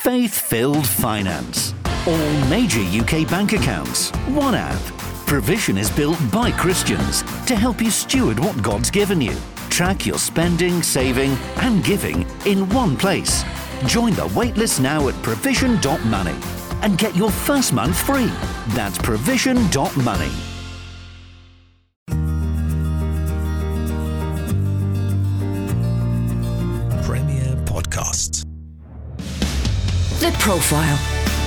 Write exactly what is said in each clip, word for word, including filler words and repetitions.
Faith-filled finance. All major U K bank accounts. One app. Provision is built by Christians to help you steward what God's given you. Track your spending, saving and giving in one place. Join the waitlist now at provision dot money and get your first month free. That's provision dot money. Premier Podcasts. The Profile.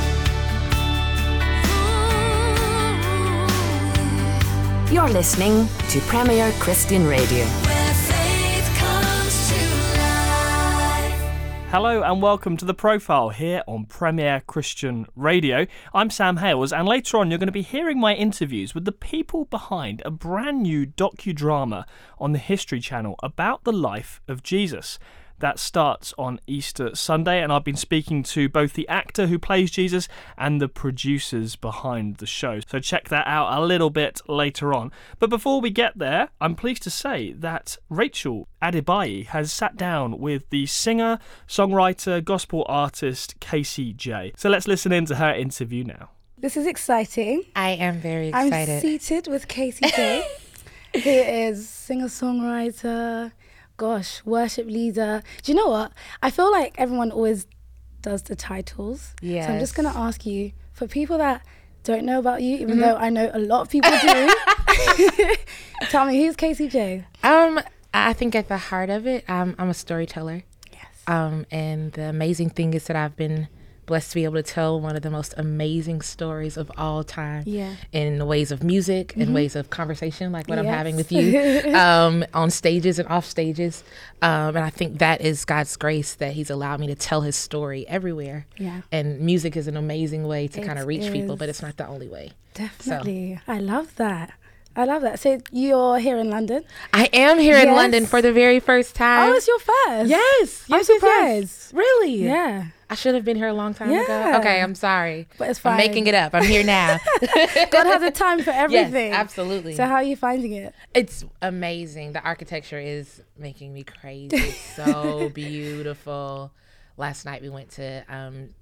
You're listening to Premier Christian Radio. Where faith comes to life. Hello and welcome to The Profile here on Premier Christian Radio. I'm Sam Hales, and later on you're going to be hearing my interviews with the people behind a brand new docudrama on the History Channel about the life of Jesus. That starts on Easter Sunday, and I've been speaking to both the actor who plays Jesus and the producers behind the show. So check that out a little bit later on. But before we get there, I'm pleased to say that Rachel Adebayi has sat down with the singer, songwriter, gospel artist Casey J. So let's listen in to her interview now. This is exciting. I am very excited. I'm seated with Casey J, who is singer-songwriter, gosh, worship leader. Do you know what? I feel like everyone always does the titles. Yes. So I'm just going to ask you, for people that don't know about you, even Mm-hmm. though I know a lot of people do, tell me, who's Casey J? Um, I think at the heart of it, I'm, I'm a storyteller. Yes. Um, and the amazing thing is that I've been blessed to be able to tell one of the most amazing stories of all time. Yeah. In the ways of music, in ways of conversation, like what I'm Yes. having with you, um, on stages and off stages. Um, and I think that is God's grace that He's allowed me to tell His story everywhere. Yeah. And music is an amazing way to It kind of reach people, but is. it's not the only way. Definitely. I love that. I love that. So you're here in London? I am here in Yes. London for the very first time. Oh, it's your first? Yes. I'm yes, yes, yes. surprised. Really? Yeah. I should have been here a long time Yeah. ago. Okay, I'm sorry. But it's I'm fine. making it up. I'm here now. God has a time for everything. Yes, absolutely. So how are you finding it? It's amazing. The architecture is making me crazy. It's so beautiful. Last night we went to um,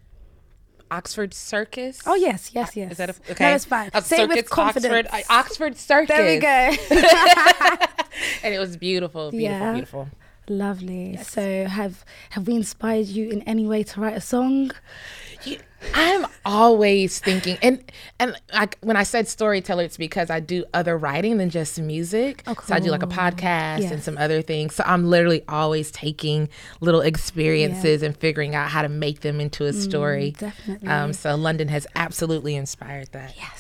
Oxford Circus. Oh, yes, yes, yes. Is that a, okay? No, it's fine. Uh, Say it with Circus, confidence. Oxford, uh, Oxford Circus. There we go. And it was beautiful, beautiful, Yeah. beautiful. Lovely. So have have we inspired you in any way to write a song? You, I'm always thinking, and and I, when I said storyteller, it's because I do other writing than just music. Oh, So I do like a cool. podcast Yes. and some other things. So I'm literally always taking little experiences and figuring out how to make them into a story. definitely. Um, so London has absolutely inspired that. Yes.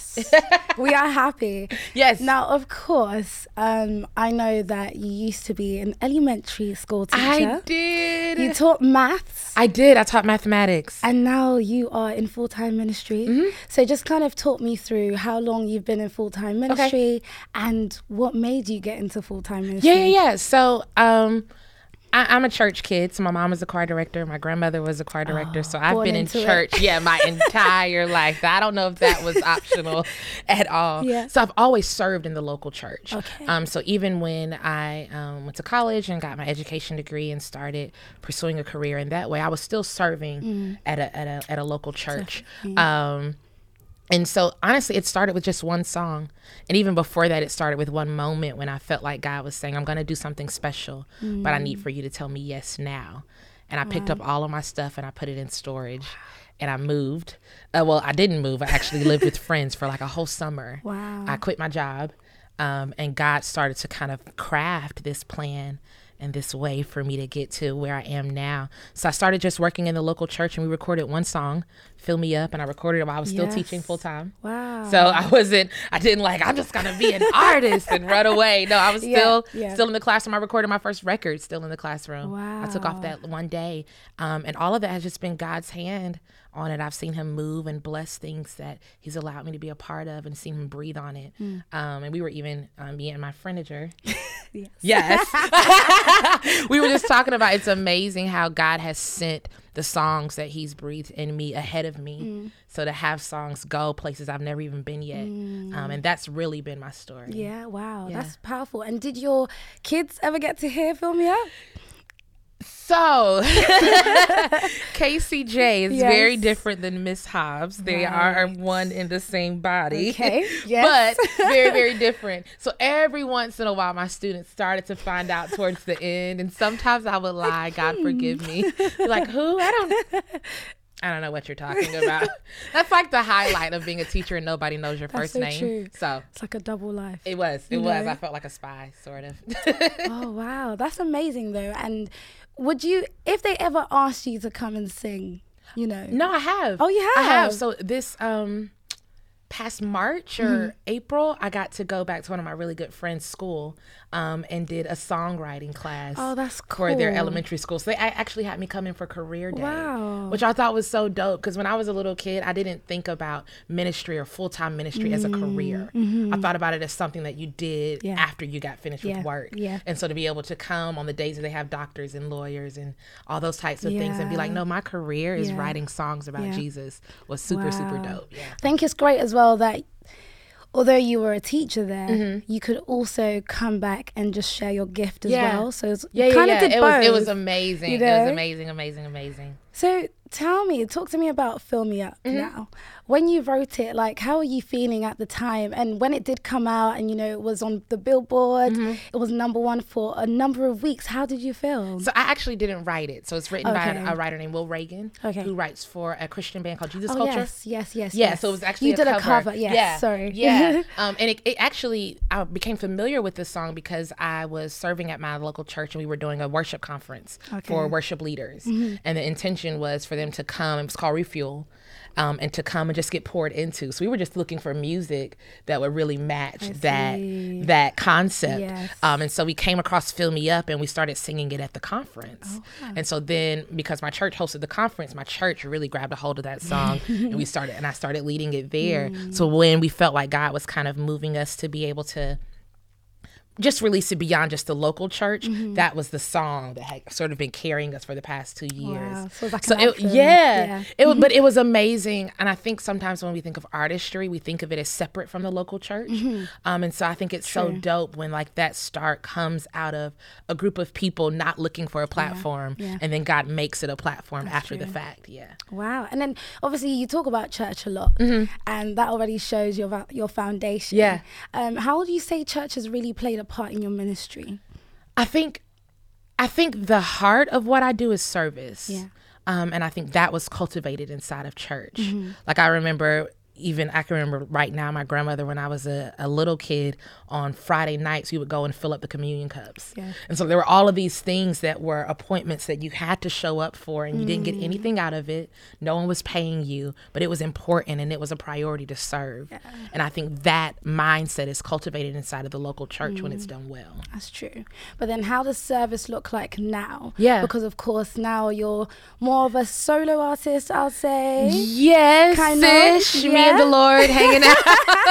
We are happy. Yes. Now, of course, um, I know that you used to be an elementary school teacher. I did. You taught maths. I did. I taught mathematics. And now you are in full-time ministry. Mm-hmm. So just kind of talk me through how long you've been in full-time ministry and what made you get into full-time ministry. Yeah, yeah, yeah. So um, I, I'm a church kid. So my mom was a choir director. My grandmother was a choir director. so I've born been in into it. church, yeah, my entire life. I don't know if that was optional at all. Yeah. So I've always served in the local church. Okay. Um, so even when I um, went to college and got my education degree and started pursuing a career in that way, I was still serving Mm. at a at a at a local church. Um, And so honestly, it started with just one song. And even before that, it started with one moment when I felt like God was saying, I'm going to do something special, but I need for you to tell me yes now. And I picked up all of my stuff and I put it in storage and I moved. Uh, well, I didn't move. I actually lived with friends for like a whole summer. Wow. I quit my job um, and God started to kind of craft this plan and this way for me to get to where I am now. So I started just working in the local church and we recorded one song, Fill Me Up, and I recorded it while I was still Yes. teaching full time. Wow. So I wasn't, I didn't like, I'm just gonna be an artist and run away. No, I was Yeah, still yeah. still in the classroom. I recorded my first record still in the classroom. I took off Wow. that one day. Um, and all of that has just been God's hand on it. I've seen him move and bless things that he's allowed me to be a part of and seen him breathe on it. Mm. Um, and we were even, um, me and my friendager, Yes. yes. We were just talking about it's amazing how God has sent the songs that he's breathed in me ahead of me. Mm. So to have songs go places I've never even been yet. Um, and that's really been my story. Yeah, wow. Yeah. That's powerful. And did your kids ever get to hear Fill Me Up? So, K C J is Yes. very different than Miss Hobbs. They are Right. one in the same body. Okay, yes. But very, very different. So every once in a while, my students started to find out towards the end. And sometimes I would lie, God forgive me. Be like, who? I don't I don't know what you're talking about. That's like the highlight of being a teacher and nobody knows your That's first so name. true. So It's like a double life. it was. It You was. know? I felt like a spy, sort of. Oh, wow. That's amazing, though. And would you, if they ever asked you to come and sing, you know? No, I have. Oh, you I have. have? So this um past March or Mm-hmm. April, I got to go back to one of my really good friends' school um, and did a songwriting class. Oh, that's For their cool. elementary school. So they a- actually had me come in for career day. Wow. Which I thought was so dope because when I was a little kid, I didn't think about ministry or full-time ministry as a career. I thought about it as something that you did Mm-hmm. Yeah. after you got finished Yeah, with work. yeah. And so to be able to come on the days that they have doctors and lawyers and all those types of things and be Yeah. like, no, my career is Yeah. writing songs about Yeah. Jesus was super, super Wow. dope. Yeah. I think it's great as well that although you were a teacher there, Mm-hmm. you could also come back and just share your gift as Yeah. well. So it's, Yeah, you yeah, kind yeah. of did it both. was it was amazing. you It was know? amazing, amazing, amazing. So tell me, talk to me about Fill Me Up Mm-hmm. now. When you wrote it, like, how were you feeling at the time? And when it did come out and, you know, it was on the Billboard, Mm-hmm. it was number one for a number of weeks. How did you feel? So I actually didn't write it. So it's written by Okay. a, a writer named Will Reagan, Okay. who writes for a Christian band called Jesus oh, Culture. yes, yes, yes, Yeah, yes. so it was actually You a did cover. a cover, yes, yeah, sorry. Yeah, um, and it, it actually, I became familiar with this song because I was serving at my local church and we were doing a worship conference for Okay. worship leaders. Mm-hmm. And the intention was for them to come, it was called Refuel, um, and to come and just get poured into. So we were just looking for music that would really match that see. that concept. Yes. Um, and so we came across Fill Me Up and we started singing it at the conference. Oh, And so then because my church hosted the conference, my church really grabbed a hold of that song and we started and I started leading it there. Mm. So when we felt like God was kind of moving us to be able to just release it beyond just the local church, Mm-hmm. that was the song that had sort of been carrying us for the past two years. Wow, so it's like So an it, anthem. yeah, Yeah. it was, but it was amazing. And I think sometimes when we think of artistry, we think of it as separate from the local church. Mm-hmm. Um, and so I think it's so dope when like that start comes out of a group of people not looking for a platform, yeah. and then God makes it a platform after the true. fact. Yeah. Wow. And then obviously you talk about church a lot, and that already shows your va- your foundation. Mm-hmm. Yeah. Um, how would you say church has really played a part in your ministry? I think I think the heart of what I do is service. Yeah. Um, and I think that was cultivated inside of church. Mm-hmm. Like I remember even I can remember right now my grandmother when I was a, a little kid on Friday nights we would go and fill up the communion cups. Yeah. And so there were all of these things that were appointments that you had to show up for and you didn't Mm. get anything out of it. No one was paying you, but it was important and it was a priority to serve. And I think that mindset is cultivated inside of the local church when Mm. it's done well. That's true. But then how does service look like now? Yeah. Because of course now you're more of a solo artist, I'll say. Yes, Kind of, ish. Me yeah. and the Lord hanging out.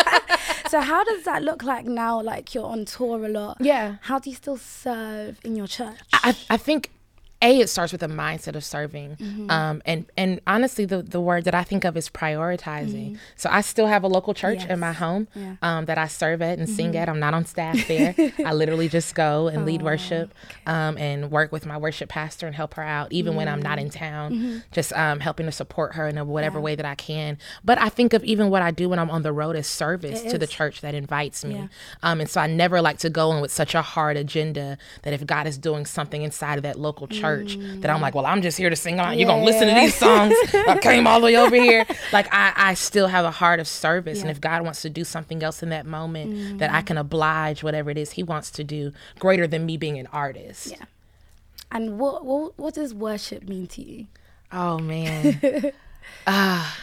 So how does that look like now? Like you're on tour a lot. Yeah. How do you still serve in your church? I, I think A, it starts with a mindset of serving. Mm-hmm. Um, and, and honestly, the, the word that I think of is prioritizing. So I still have a local church Yes. in my home Yeah. Mm-hmm. um, that I serve at and sing at. I'm not on staff there. I literally just go and lead worship um, and work with my worship pastor and help her out, even when I'm not in town, just um, helping to support her in a whatever Mm-hmm. Yeah. way that I can. But I think of even what I do when I'm on the road as service It to the is. church that invites me. Yeah. Um, and so I never like to go in with such a hard agenda that if God is doing something inside of that local church, that I'm like, well, I'm just here to sing. You're going to listen to Yeah. these songs. I came all the way over here. Like, I, I still have a heart of service. And Yeah. if God wants to do something else in that moment, that I can oblige whatever it is he wants to do greater than me being an artist. Yeah. And what, what what does worship mean to you? Oh, man. Ah.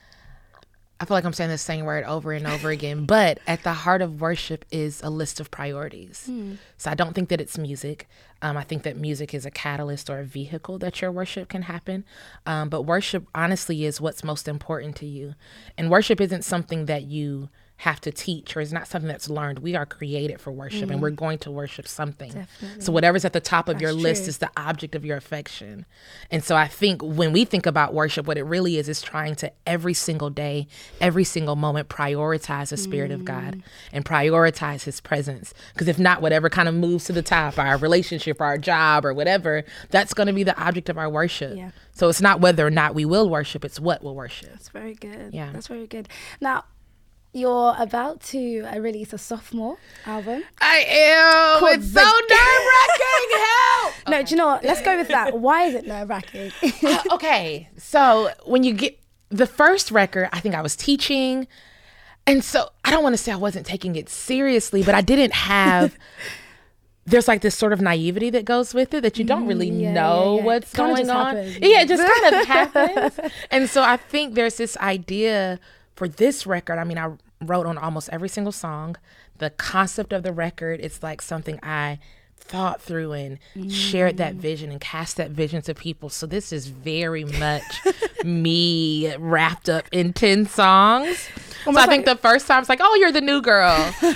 I feel like I'm saying the same word over and over again, but at the heart of worship is a list of priorities. So I don't think that it's music. Um, I think that music is a catalyst or a vehicle that your worship can happen. Um, but worship honestly is what's most important to you. And worship isn't something that you have to teach, or it's not something that's learned. We are created for worship, and we're going to worship something. Definitely. So whatever's at the top of That's your list true. is the object of your affection. And so I think when we think about worship, what it really is is trying to every single day, every single moment, prioritize the Spirit of God and prioritize His presence. Because if not, whatever kind of moves to the top, our relationship, our job, or whatever, that's going to be the object of our worship. Yeah. So it's not whether or not we will worship, it's what we'll worship. That's very good. Yeah. That's very good. Now, you're about to uh, release a sophomore album. I am. Called It's The- so nerve-wracking. Help. No, do you know what? Let's go with that. Why is it nerve-wracking? Uh, okay, so when you get the first record, I think I was teaching, and so I don't want to say I wasn't taking it seriously, but I didn't have. There's like this sort of naivety that goes with it that you don't really yeah, know yeah, yeah. what's Kinda going just on. happens. Yeah, it just kind of happens. And so I think there's this idea for this record. I mean, I wrote on almost every single song. The concept of the record, it's like something I thought through and shared that vision and cast that vision to people. So this is very much me wrapped up in ten songs. So I think the first time it's like, oh, you're the new girl.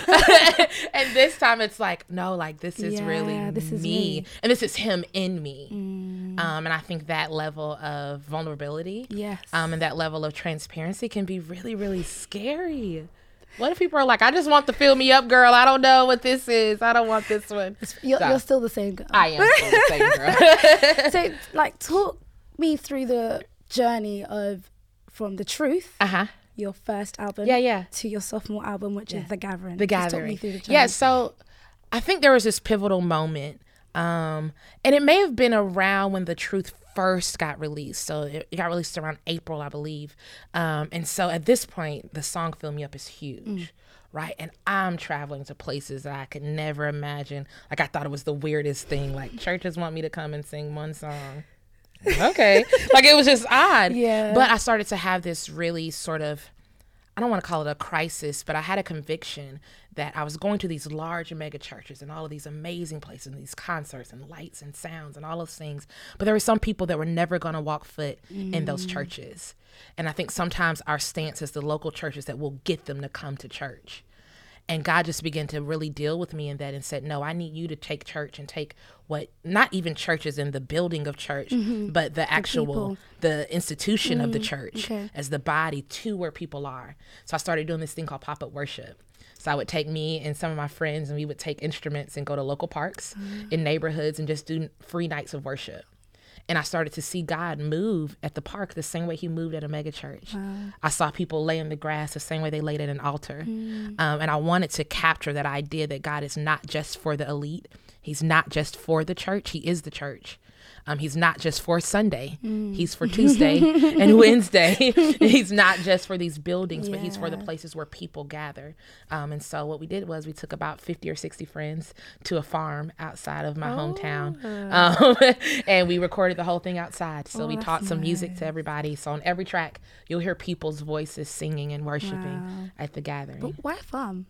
And this time it's like, no, like this is Yeah, really this is me. me. And this is him in me. Um, and I think that level of vulnerability Yes. um, and that level of transparency can be really, really scary. What if people are like, I just want to fill me up, girl. I don't know what this is. I don't want this one. You're, So, you're still the same girl. I am still the same girl. So, like, talk me through the journey of from The Truth, Uh-huh. your first album, Yeah, yeah. to your sophomore album, which is The Gathering. The Just talk Gathering. me through the journey. Yeah, so I think there was this pivotal moment. Um, and it may have been around when The Truth first got released. So it, it got released around April, I believe. Um, and so at this point, the song Fill Me Up is huge. Mm. Right. And I'm traveling to places that I could never imagine. Like, I thought it was the weirdest thing. Like, churches want me to come and sing one song. Okay. Like, it was just odd. Yeah. But I started to have this really sort of, I don't want to call it a crisis, but I had a conviction that I was going to these large mega churches and all of these amazing places and these concerts and lights and sounds and all those things. But there were some people that were never going to walk foot in those churches. And I think sometimes our stance is the local churches that will get them to come to church. And God just began to really deal with me in that and said, no, I need you to take church and take what, not even churches in the building of church, but the actual, people. the institution of the church okay. as the body to where people are. So I started doing this thing called pop-up worship. So I would take me and some of my friends and we would take instruments and go to local parks in neighborhoods and just do free nights of worship. And I started to see God move at the park the same way he moved at a mega church. Wow. I saw people lay in the grass the same way they laid at an altar. Mm. Um, and I wanted to capture that idea that God is not just for the elite. He's not just for the church. He is the church. Um, he's not just for Sunday. Mm. He's for Tuesday and Wednesday. He's not just for these buildings, yeah. but he's for the places where people gather. Um, and so what we did was we took about fifty or sixty friends to a farm outside of my oh. hometown. Um, and we recorded the whole thing outside. So oh, we taught some nice. music to everybody. So on every track, you'll hear people's voices singing and worshiping wow. at the gathering. But why a farm?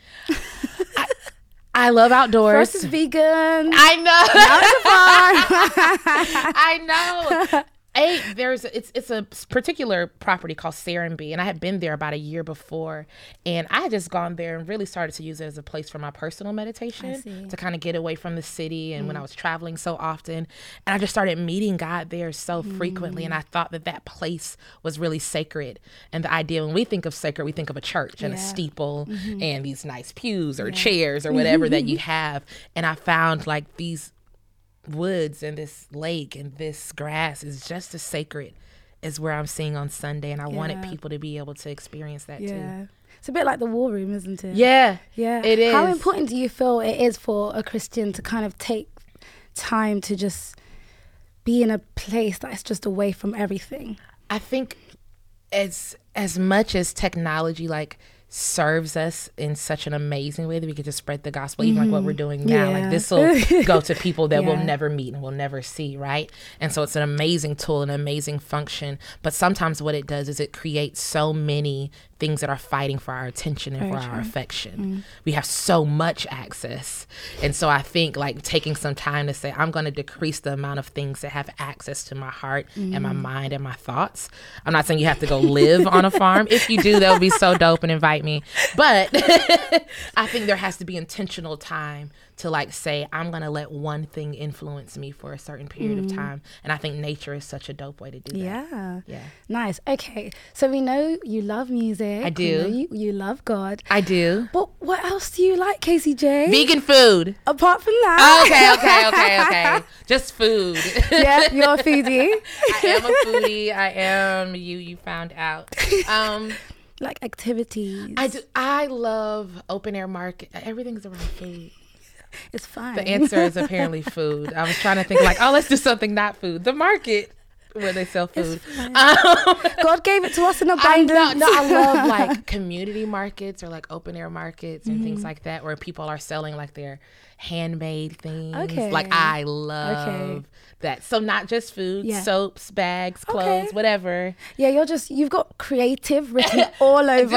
I, I love outdoors. First is vegan. I know. Now it's a farm. I know. Hey, there's it's it's a particular property called Serenbe, and I had been there about a year before, and I had just gone there and really started to use it as a place for my personal meditation to kind of get away from the city and mm. when I was traveling so often, and I just started meeting God there so mm. frequently, and I thought that that place was really sacred. And the idea when we think of sacred, we think of a church and yeah. a steeple mm-hmm. and these nice pews or yeah. chairs or whatever that you have, and I found like these woods and this lake and this grass is just as sacred as where I'm seeing on Sunday, and I yeah. wanted people to be able to experience that yeah. too. It's a bit like the war room, isn't it? Yeah, yeah, it is. How important do you feel it is for a Christian to kind of take time to just be in a place that's just away from everything? I think as as much as technology like serves us in such an amazing way that we get to spread the gospel, even mm-hmm. like what we're doing now. Yeah. Like this will go to people that yeah. we'll never meet and we'll never see, right? And so it's an amazing tool, an amazing function. But sometimes what it does is it creates so many things that are fighting for our attention and Very for true. our affection. Mm. We have so much access. And so I think like taking some time to say, I'm going to decrease the amount of things that have access to my heart mm. and my mind and my thoughts. I'm not saying you have to go live on a farm. If you do, that would be so dope, and invite at me. But I think there has to be intentional time to like say, I'm going to let one thing influence me for a certain period mm. of time. And I think nature is such a dope way to do that. Yeah. Yeah. Nice. Okay. So we know you love music. I do. We know you, you love God. I do. But what else do you like, Casey J? Vegan food. Apart from that. Okay, okay, okay, okay. Just food. Yeah, you're a foodie. I am a foodie. I am. You you found out. Um, like activities. I do. I love open air market. Everything's around food. It's fine. The answer is apparently food. I was trying to think like, oh, let's do something not food. The market where they sell food. Um, God gave it to us in abundance. I know, no, I love like community markets or like open air markets and mm-hmm. things like that where people are selling like their handmade things. Okay. Like I love okay. that. So not just food, yeah. soaps, bags, clothes, okay. whatever. Yeah, you're just, you've got creative written all over.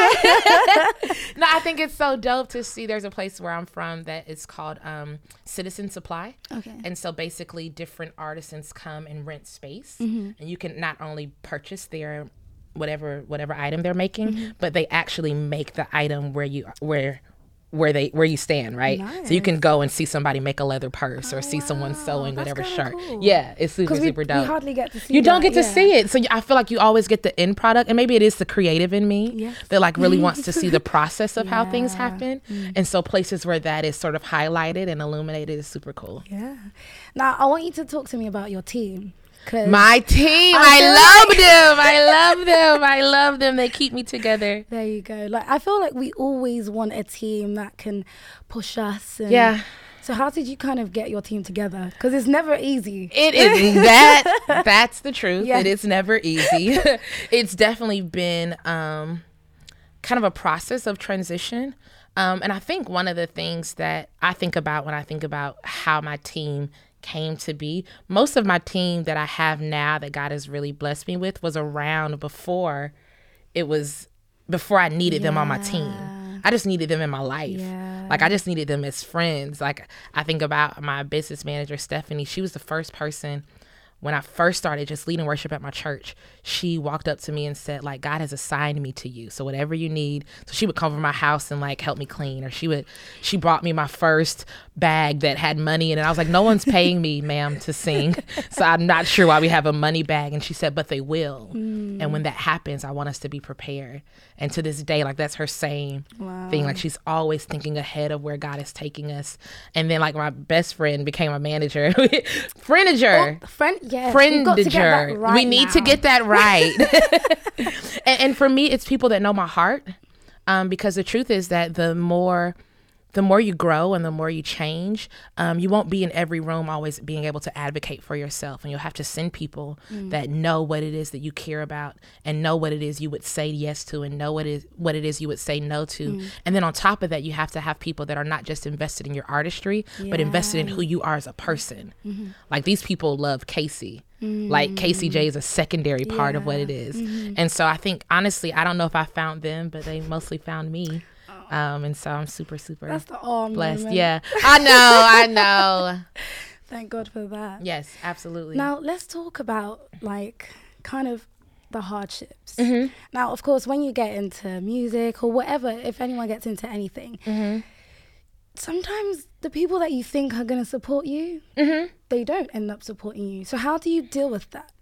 No, I think it's so dope to see there's a place where I'm from that is called um, Citizen Supply. Okay. And so basically different artisans come and rent space mm-hmm. and you can not only purchase their whatever whatever item they're making, mm-hmm. but they actually make the item where you where where they where you stand, right? Nice. So you can go and see somebody make a leather purse or oh, see wow. someone sewing That's whatever shirt. Cool. Yeah, it's super we, super dope. We hardly get to see You that. don't get to yeah. see it, so I feel like you always get the end product, and maybe it is the creative in me yes. that like really wants to see the process of yeah. how things happen. Mm. And so places where that is sort of highlighted and illuminated is super cool. Yeah. Now I want you to talk to me about your team. My team, I, I love like them. I love them. I love them. They keep me together. There you go. Like I feel like we always want a team that can push us. And yeah. So how did you kind of get your team together? Because it's never easy. It is that. That's the truth. Yeah. It is never easy. It's definitely been um, kind of a process of transition. Um, and I think one of the things that I think about when I think about how my team came to be, most of my team that I have now that God has really blessed me with was around before it was before I needed yeah. them on my team. I just needed them in my life. Yeah. Like I just needed them as friends. Like I think about my business manager, Stephanie. She was the first person when I first started just leading worship at my church. She walked up to me and said, like, God has assigned me to you. So whatever you need. So she would come over my house and like help me clean, or she would, she brought me my first bag that had money in it. I was like, no one's paying me, ma'am, to sing. So I'm not sure why we have a money bag. And she said, but they will. Mm. And when that happens, I want us to be prepared. And to this day, like that's her same wow. thing. Like she's always thinking ahead of where God is taking us. And then like my best friend became my manager. Friendager. Oh, friend, yes. Friendager. Right we need now. to get that right. and, and for me, it's people that know my heart. Um, because the truth is that the more the more you grow and the more you change, um, you won't be in every room always being able to advocate for yourself. And you'll have to send people mm. that know what it is that you care about and know what it is you would say yes to and know what is what it is you would say no to. Mm. And then on top of that, you have to have people that are not just invested in your artistry, yeah. but invested in who you are as a person. Mm-hmm. Like these people love Casey. Mm. Like Casey J is a secondary part yeah. of what it is. Mm-hmm. And so I think, honestly, I don't know if I found them, but they mostly found me. Um, and so I'm super, super That's the arm blessed. moment. Yeah, I know, I know. Thank God for that. Yes, absolutely. Now let's talk about like kind of the hardships. Mm-hmm. Now, of course, when you get into music or whatever, if anyone gets into anything, mm-hmm. sometimes the people that you think are going to support you, mm-hmm. they don't end up supporting you. So how do you deal with that?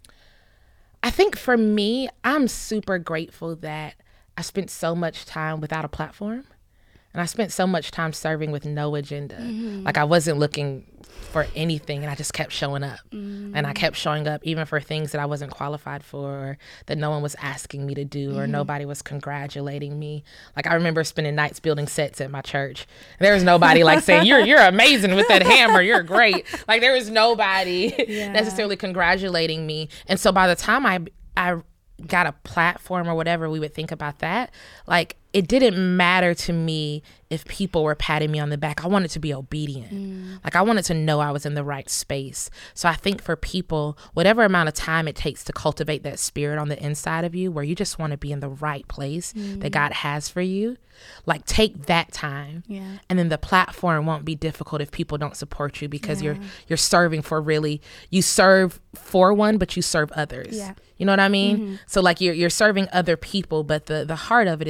I think for me, I'm super grateful that I spent so much time without a platform. And I spent so much time serving with no agenda. Mm-hmm. Like I wasn't looking for anything, and I just kept showing up. Mm-hmm. And I kept showing up even for things that I wasn't qualified for, or that no one was asking me to do, mm-hmm. or nobody was congratulating me. Like I remember spending nights building sets at my church. There was nobody like saying, you're you're amazing with that hammer, you're great. Like there was nobody yeah. necessarily congratulating me. And so by the time I I got a platform or whatever we would think about that, like it didn't matter to me if people were patting me on the back. I wanted to be obedient. Mm. Like I wanted to know I was in the right space. So I think for people, whatever amount of time it takes to cultivate that spirit on the inside of you, where you just want to be in the right place mm. that God has for you, like take that time. Yeah. And then the platform won't be difficult if people don't support you, because yeah. you're you're serving for really, you serve for one, but you serve others. Yeah. You know what I mean? Mm-hmm. So like you're you're serving other people, but the the heart of it is that you're serving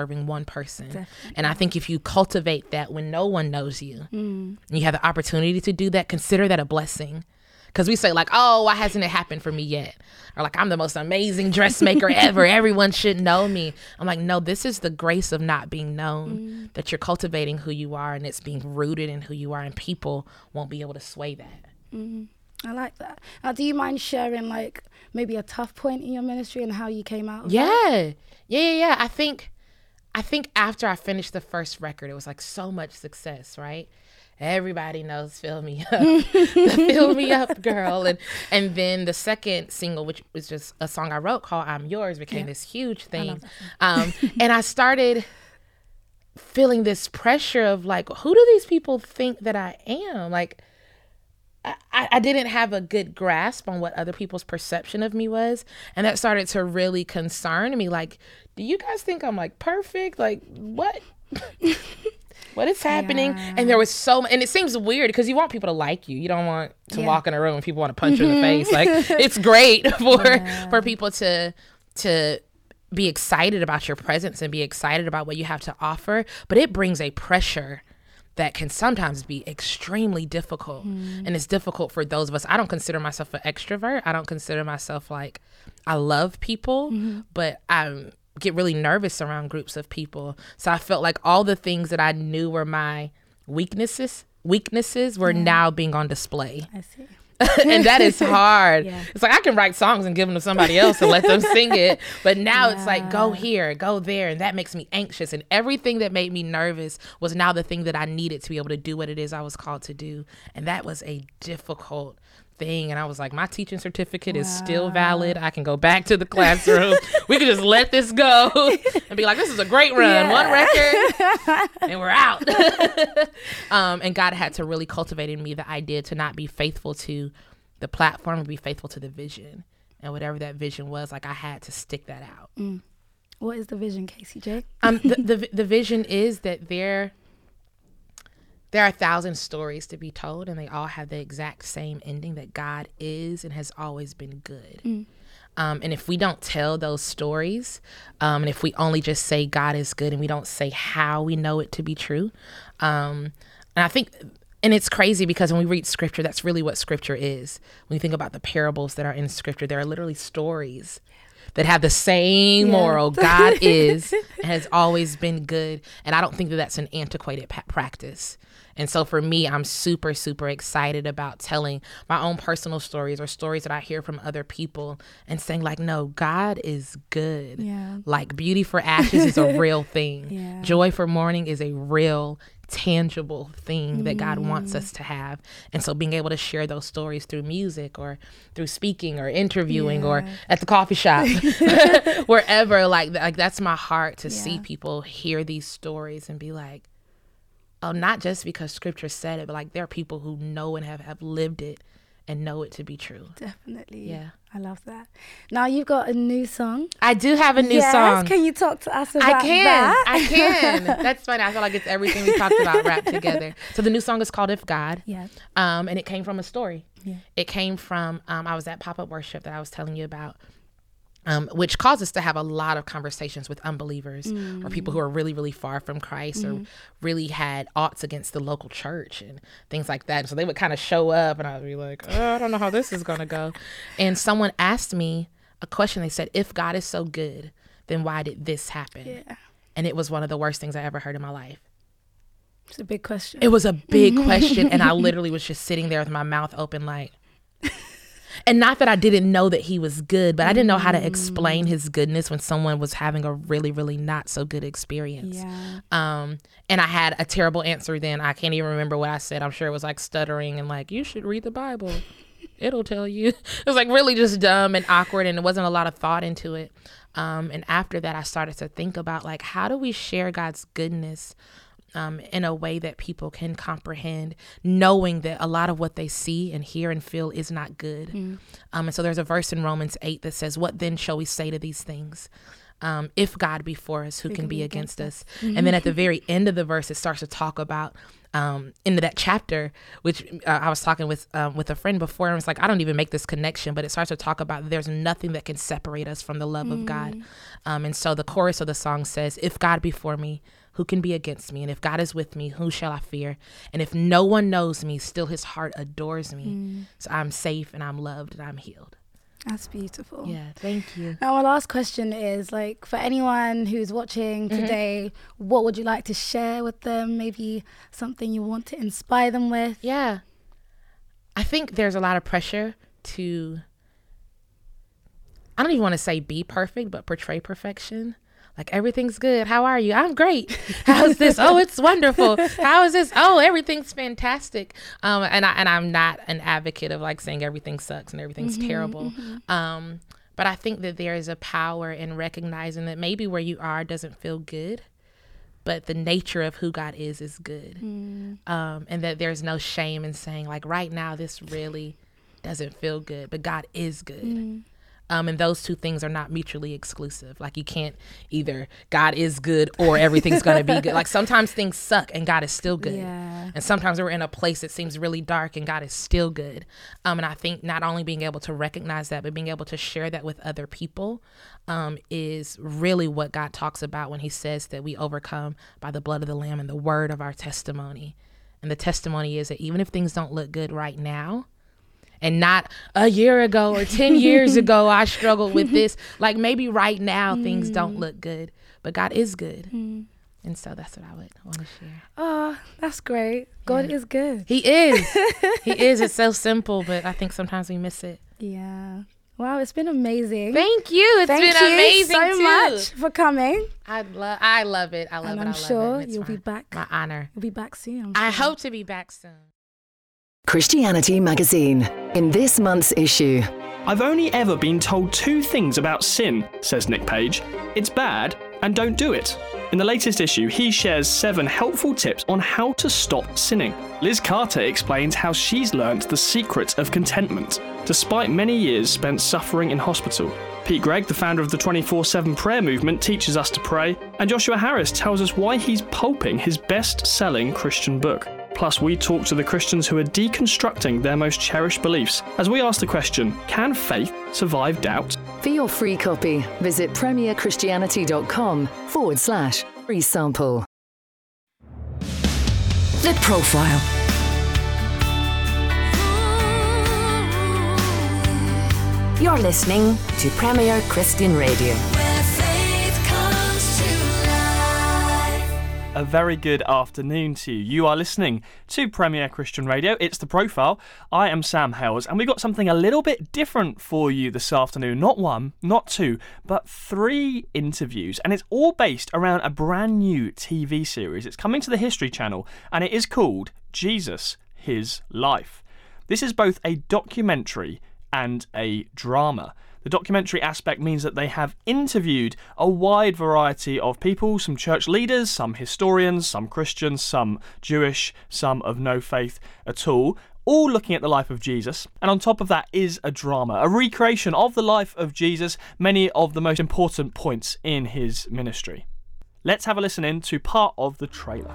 serving one person. Definitely. And I think if you cultivate that when no one knows you, mm. and you have the opportunity to do that, consider that a blessing. Because we say like, oh, why hasn't it happened for me yet? Or like, I'm the most amazing dressmaker ever. Everyone should know me. I'm like, no, this is the grace of not being known, mm. that you're cultivating who you are, and it's being rooted in who you are, and people won't be able to sway that. Mm. I like that. Now, do you mind sharing like maybe a tough point in your ministry and how you came out of yeah. that? Yeah, yeah, yeah. I think, I think after I finished the first record, it was like so much success, right? Everybody knows Fill Me Up, Fill Me Up Girl. And and then the second single, which was just a song I wrote called I'm Yours, became yeah. this huge thing. Um, and I started feeling this pressure of like, who do these people think that I am? Like, I, I didn't have a good grasp on what other people's perception of me was. And that started to really concern me. Like, do you guys think I'm like perfect? Like, what? What is happening? Yeah. And there was so, and it seems weird because you want people to like you. You don't want to yeah. walk in a room and people want to punch you in the face. Like, it's great for yeah. for people to to be excited about your presence and be excited about what you have to offer. But it brings a pressure that can sometimes be extremely difficult. Mm. And it's difficult for those of us. I don't consider myself an extrovert. I don't consider myself like, I love people, mm-hmm. but I get really nervous around groups of people. So I felt like all the things that I knew were my weaknesses, weaknesses were yeah. now being on display. I see. And that is hard. Yeah. It's like I can write songs and give them to somebody else and let them sing it. But now yeah. it's like, go here, go there. And that makes me anxious. And everything that made me nervous was now the thing that I needed to be able to do what it is I was called to do. And that was a difficult thing. And I was like, my teaching certificate wow. is still valid. I can go back to the classroom. We can just let this go and be like, this is a great run. Yeah. One record and we're out. um, and God had to really cultivate in me the idea to not be faithful to the platform and be faithful to the vision. And whatever that vision was, like I had to stick that out. Mm. What is the vision, Casey J? um, the, the, the vision is that there There are a thousand stories to be told, and they all have the exact same ending, that God is and has always been good. Mm. Um, and if we don't tell those stories, um, and if we only just say God is good and we don't say how we know it to be true, um, and I think, and it's crazy because when we read scripture, that's really what scripture is. When you think about the parables that are in scripture, there are literally stories that have the same yeah. moral. God is and has always been good. And I don't think that that's an antiquated pa- practice. And so for me, I'm super, super excited about telling my own personal stories or stories that I hear from other people and saying like, no, God is good. Yeah. Like beauty for ashes is a real thing. Yeah. Joy for mourning is a real tangible thing that God wants us to have. And so being able to share those stories through music or through speaking or interviewing yeah. or at the coffee shop, wherever, like, like that's my heart to yeah. see people hear these stories and be like, oh, not just because scripture said it, but like there are people who know and have, have lived it and know it to be true. Definitely. Yeah. I love that. Now you've got a new song. I do have a new yes. song. Can you talk to us about I can. that? I can. That's funny. I feel like it's everything we talked about wrapped together. So the new song is called If God. Yeah. Um, and it came from a story. Yeah. It came from, um, I was at pop-up worship that I was telling you about. Um, which caused us to have a lot of conversations with unbelievers mm. or people who are really, really far from Christ mm. or really had oughts against the local church and things like that. And so they would kind of show up and I would be like, oh, I don't know how this is going to go. And someone asked me a question. They said, if God is so good, then why did this happen? Yeah. And it was one of the worst things I ever heard in my life. It's a big question. It was a big question. And I literally was just sitting there with my mouth open like... And not that I didn't know that he was good, but I didn't know how to explain his goodness when someone was having a really, really not so good experience. Yeah. Um, and I had a terrible answer then. I can't even remember what I said. I'm sure it was like stuttering and like, you should read the Bible. It'll tell you. It was like really just dumb and awkward, and there wasn't a lot of thought into it. Um, and after that, I started to think about like, how do we share God's goodness Um, in a way that people can comprehend, knowing that a lot of what they see and hear and feel is not good. Mm. Um, and so there's a verse in Romans eight that says, what then shall we say to these things? Um, if God be for us, who, who can, can be against, against us? us? Mm-hmm. And then at the very end of the verse, it starts to talk about um, in that chapter, which uh, I was talking with um, with a friend before, and I was like, I don't even make this connection, but it starts to talk about there's nothing that can separate us from the love mm. of God. Um, and so the chorus of the song says, if God be for me, who can be against me? And if God is with me, who shall I fear? And if no one knows me, still his heart adores me. Mm. So I'm safe and I'm loved and I'm healed. That's beautiful. Yeah, thank you. Now, my last question is, like, for anyone who's watching today, mm-hmm. what would you like to share with them? Maybe something you want to inspire them with? Yeah. I think there's a lot of pressure to, I don't even want to say be perfect, but portray perfection. Like, everything's good. How are you? I'm great. How's this? Oh, it's wonderful. How is this? Oh, everything's fantastic. Um, and I and I'm not an advocate of like saying everything sucks and everything's mm-hmm, terrible. Mm-hmm. Um, but I think that there is a power in recognizing that maybe where you are doesn't feel good, but the nature of who God is is good. Mm. Um, and that there's no shame in saying, like, right now this really doesn't feel good, but God is good. Mm. Um, and those two things are not mutually exclusive. Like, you can't either God is good or everything's going to be good. Like, sometimes things suck and God is still good. Yeah. And sometimes we're in a place that seems really dark and God is still good. Um, and I think not only being able to recognize that, but being able to share that with other people um, is really what God talks about when he says that we overcome by the blood of the Lamb and the word of our testimony. And the testimony is that even if things don't look good right now, and not a year ago or ten years ago, I struggled with this. Like, maybe right now mm. things don't look good, but God is good. Mm. And so that's what I would want to share. Oh, that's great. God yeah. is good. He is. He is. It's so simple, but I think sometimes we miss it. Yeah. Wow, it's been amazing. Thank you. It's Thank been you amazing so too. much for coming. I love I love it. I love and it. I'm I love sure it. It's you'll my, be back. My honor. You'll be back soon. I'm I sure. hope to be back soon. Christianity Magazine. In this month's issue, I've only ever been told two things about sin, says Nick Page. It's bad and don't do it. In the latest issue, he shares seven helpful tips on how to stop sinning. Liz Carter explains how she's learnt the secret of contentment, despite many years spent suffering in hospital. Pete Gregg, the founder of the twenty-four seven prayer movement, teaches us to pray, and Joshua Harris tells us why he's pulping his best-selling Christian book. Plus, we talk to the Christians who are deconstructing their most cherished beliefs as we ask the question, can faith survive doubt? For your free copy, visit premierchristianity.com forward slash free sample. The Profile. You're listening to Premier Christian Radio. Where faith comes to life. A very good afternoon to you. You are listening to Premier Christian Radio. It's The Profile. I am Sam Hales, and we've got something a little bit different for you this afternoon. Not one, not two, but three interviews, and it's all based around a brand new T V series. It's coming to the History Channel, and it is called Jesus, His Life. This is both a documentary and a drama. The documentary aspect means that they have interviewed a wide variety of people, some church leaders, some historians, some Christians, some Jewish, some of no faith at all, all looking at the life of Jesus. And on top of that is a drama, a recreation of the life of Jesus, many of the most important points in his ministry. Let's have a listen in to part of the trailer.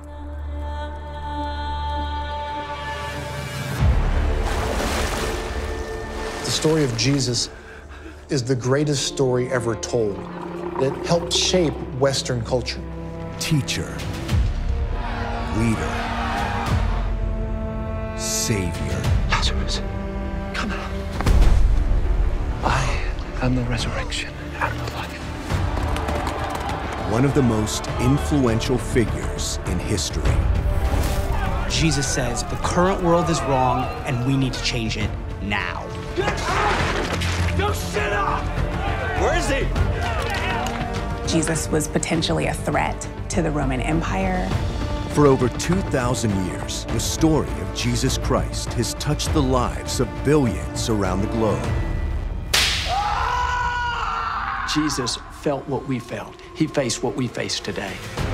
The story of Jesus is the greatest story ever told. It helped shape Western culture. Teacher, leader, savior. Lazarus, come out. I am the resurrection and the life. One of the most influential figures in history. Jesus says the current world is wrong and we need to change it now. Get out! No, shut up! Where is he? Jesus was potentially a threat to the Roman Empire. For over two thousand years, the story of Jesus Christ has touched the lives of billions around the globe. Jesus felt what we felt. He faced what we face today.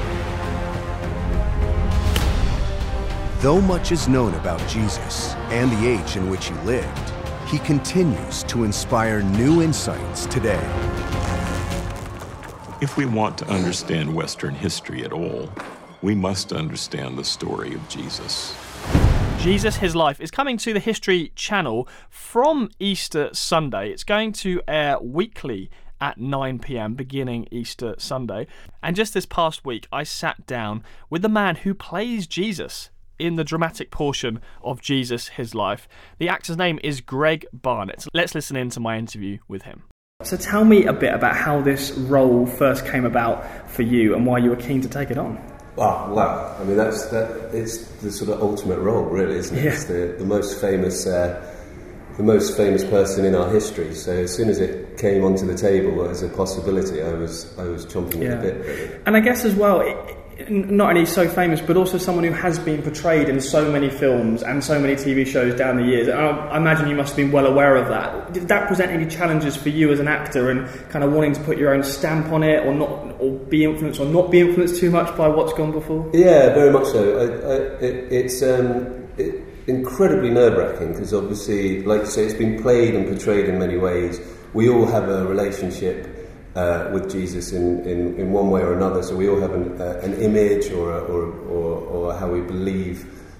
Though much is known about Jesus and the age in which he lived, he continues to inspire new insights today. If we want to understand Western history at all, We must understand the story of Jesus. Jesus, His Life is coming to the History Channel from Easter Sunday. It's going to air weekly at nine p.m. beginning Easter Sunday. And just this past week, I sat down with the man who plays Jesus in the dramatic portion of Jesus, His Life. The actor's name is Greg Barnett. Let's listen in to my interview with him. So tell me a bit about how this role first came about for you and why you were keen to take it on. Oh, wow. I mean, that's that. It's the sort of ultimate role, really, isn't it? Yeah. It's the, the most famous uh, the most famous person in our history. So as soon as it came onto the table as a possibility, I was I was chomping yeah. at the bit, really. And I guess as well, it, not only so famous, but also someone who has been portrayed in so many films and so many T V shows down the years. And I, I imagine you must have been well aware of that. Did that present any challenges for you as an actor and kind of wanting to put your own stamp on it, or not, or be influenced, or not be influenced too much by what's gone before? Yeah, very much so. I, I, it, it's um, it, incredibly nerve-wracking because obviously, like you say, it's been played and portrayed in many ways. We all have a relationship Uh, with Jesus in, in, in one way or another, so we all have an, uh, an image or, a, or, or or how we believe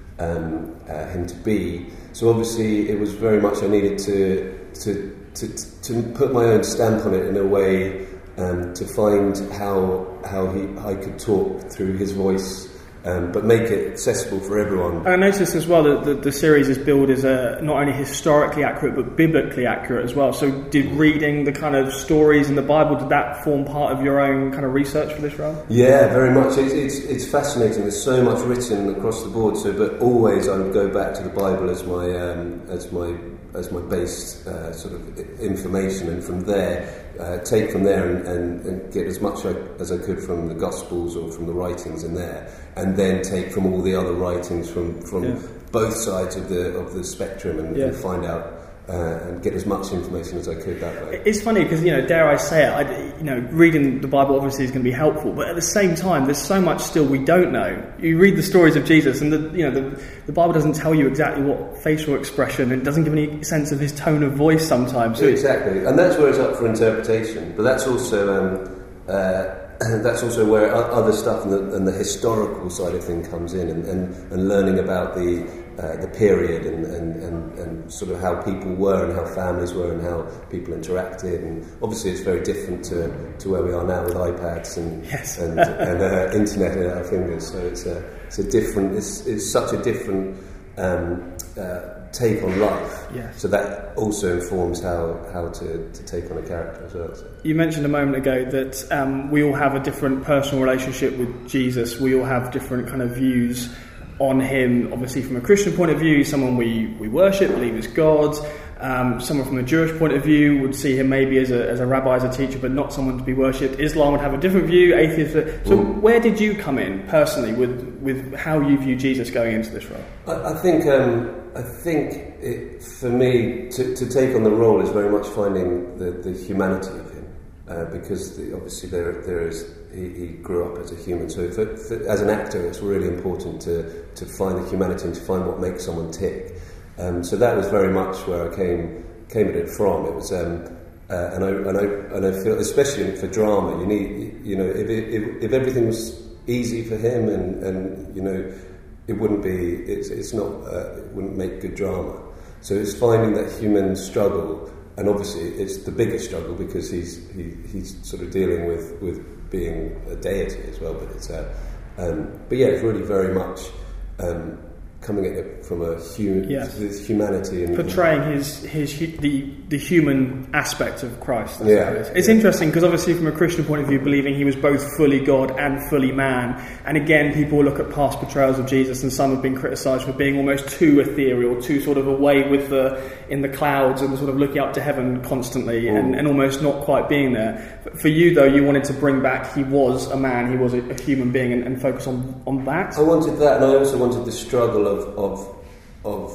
um, uh, him to be. So obviously, it was very much I needed to to to, to put my own stamp on it in a way um, to find how how he I could talk through his voice. Um, but make it accessible for everyone. I noticed as well that the, the series is billed as a, not only historically accurate but biblically accurate as well. So did reading the kind of stories in the Bible, did that form part of your own kind of research for this role? Yeah, very much. It's, it's, it's fascinating. There's so much written across the board. So, but always I would go back to the Bible as my um, as my as my base uh, sort of information, and from there uh, take from there and, and, and get as much as I could from the Gospels or from the writings in there, and then take from all the other writings from from yeah. both sides of the of the spectrum, and, yeah. and find out uh, and get as much information as I could that way. It's funny because, you know, dare I say it, I, you know, reading the Bible obviously is going to be helpful, but at the same time, there's so much still we don't know. You read the stories of Jesus, and the you know the, the Bible doesn't tell you exactly what facial expression, and it doesn't give any sense of his tone of voice sometimes. So exactly, and that's where it's up for interpretation. But that's also um, uh, that's also where other stuff and the, and the historical side of things comes in, and, and, and learning about the uh, the period and, and, and, and sort of how people were and how families were and how people interacted. And obviously it's very different to, to where we are now with iPads and yes. and, and uh, internet at our fingers. So it's a it's a different it's it's such a different um, uh, take on life. Yes. So that also informs how, how to, to take on a character as well. So. You mentioned a moment ago that um, we all have a different personal relationship with Jesus. We all have different kind of views on him. Obviously, from a Christian point of view, someone we, we worship, believe is God. Um, someone from a Jewish point of view would see him maybe as a, as a rabbi, as a teacher, but not someone to be worshipped. Islam would have a different view. Atheists. So, mm. where did you come in personally with with how you view Jesus going into this role? I, I think um, I think it, for me to, to take on the role is very much finding the, the humanity of him, uh, because the, obviously there there is he, he grew up as a human. So for, for, as an actor, it's really important to to find the humanity and to find what makes someone tick. Um, so that was very much where I came came at it from. It was, um, uh, and I and I and I feel, especially for drama, you need, you know, if it, if, if everything was easy for him, and, and you know, it wouldn't be, it's it's not, uh, it wouldn't make good drama. So it's finding that human struggle, and obviously it's the biggest struggle because he's he, he's sort of dealing with, with being a deity as well. But it's a, um, but yeah, it's really very much. Um, coming at it from a human, yes. this humanity and portraying his his the the human aspect of Christ. I yeah, suppose. It's yeah. interesting because obviously from a Christian point of view, believing he was both fully God and fully man. And again, people look at past portrayals of Jesus, and some have been criticised for being almost too ethereal, too sort of away with the in the clouds and sort of looking up to heaven constantly, and, and almost not quite being there. For you, though, you wanted to bring back he was a man, he was a, a human being, and, and focus on on that. I wanted that, and I also wanted the struggle of of of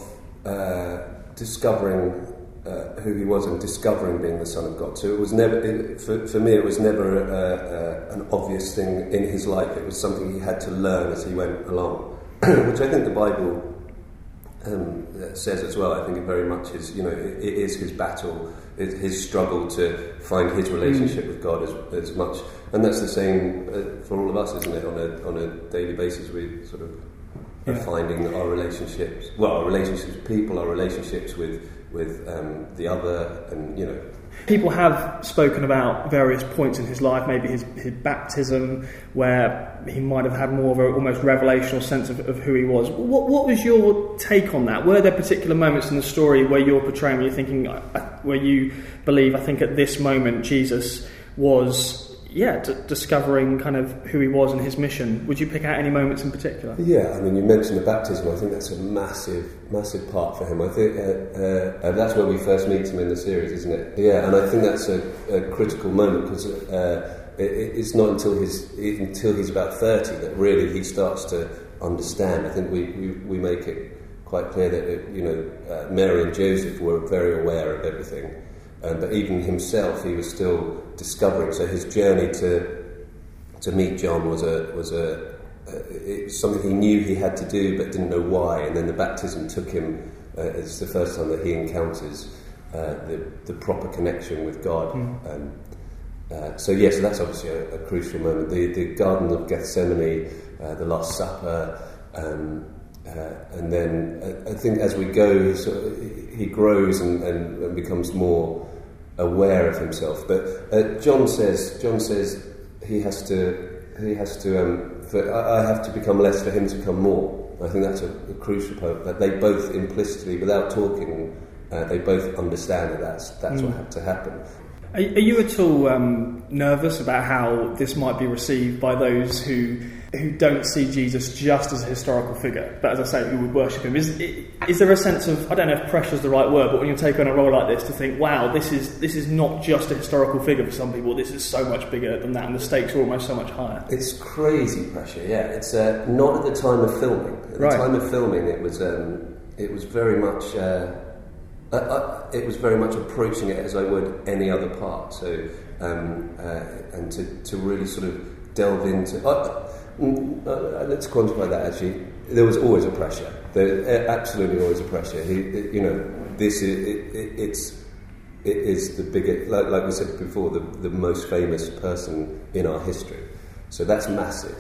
uh, discovering uh, who he was and discovering being the Son of God. So it was never, it, for, for me, it was never uh, uh, an obvious thing in his life. It was something he had to learn as he went along, which I think the Bible um, says as well. I think it very much is, you know, it, it is his battle his struggle to find his relationship mm. with God as, as much, and that's the same uh, for all of us, isn't it? On a on a daily basis, we sort of are yeah. finding our relationships, well, our relationships with people, our relationships with with um, the other, and you know. People have spoken about various points in his life, maybe his, his baptism, where he might have had more of an almost revelational sense of, of who he was. What, what was your take on that? Were there particular moments in the story where you're portraying, where you're thinking, where you believe, I think at this moment, Jesus was, yeah, d- discovering kind of who he was and his mission? Would you pick out any moments in particular? Yeah, I mean, you mentioned the baptism. I think that's a massive, massive part for him. I think uh, uh, that's where we first meet him in the series, isn't it? Yeah, and I think that's a, a critical moment because uh, it, it's not until he's until he's about thirty that really he starts to understand. I think we, we, we make it quite clear that it, you know uh, Mary and Joseph were very aware of everything. Um, but even himself, he was still discovering. So his journey to to meet John was a was a, a it, something he knew he had to do, but didn't know why. And then the baptism took him. Uh, it's the first time that he encounters uh, the the proper connection with God. Mm. Um, uh, so yes, yeah, so that's obviously a, a crucial moment. The the Garden of Gethsemane, uh, the Last Supper. Um, Uh, and then uh, I think as we go, he, sort of, he grows and, and, and becomes more aware of himself. But uh, John says, John says he has to, he has to. Um, for, I, I have to become less for him to become more. I think that's a, a crucial point. That they both implicitly, without talking, uh, they both understand that that's that's mm. what had to happen. Are, are you at all um, nervous about how this might be received by those who? who don't see Jesus just as a historical figure, but as I say, who would worship him? Is is there a sense of, I don't know if pressure is the right word, but when you take on a role like this, to think, wow, this is this is not just a historical figure for some people, this is so much bigger than that, and the stakes are almost so much higher? It's crazy pressure, yeah. It's uh, not at the time of filming. At right. the time of filming, it was um, it was very much uh, uh, uh, it was very much approaching it as I would any other part. So um, uh, and to to really sort of delve into. Uh, Uh, let's quantify that. Actually, there was always a pressure. There absolutely always a pressure. He, it, you know, this is it, it, it's it is the biggest, like, like we said before, the the most famous person in our history. So that's massive.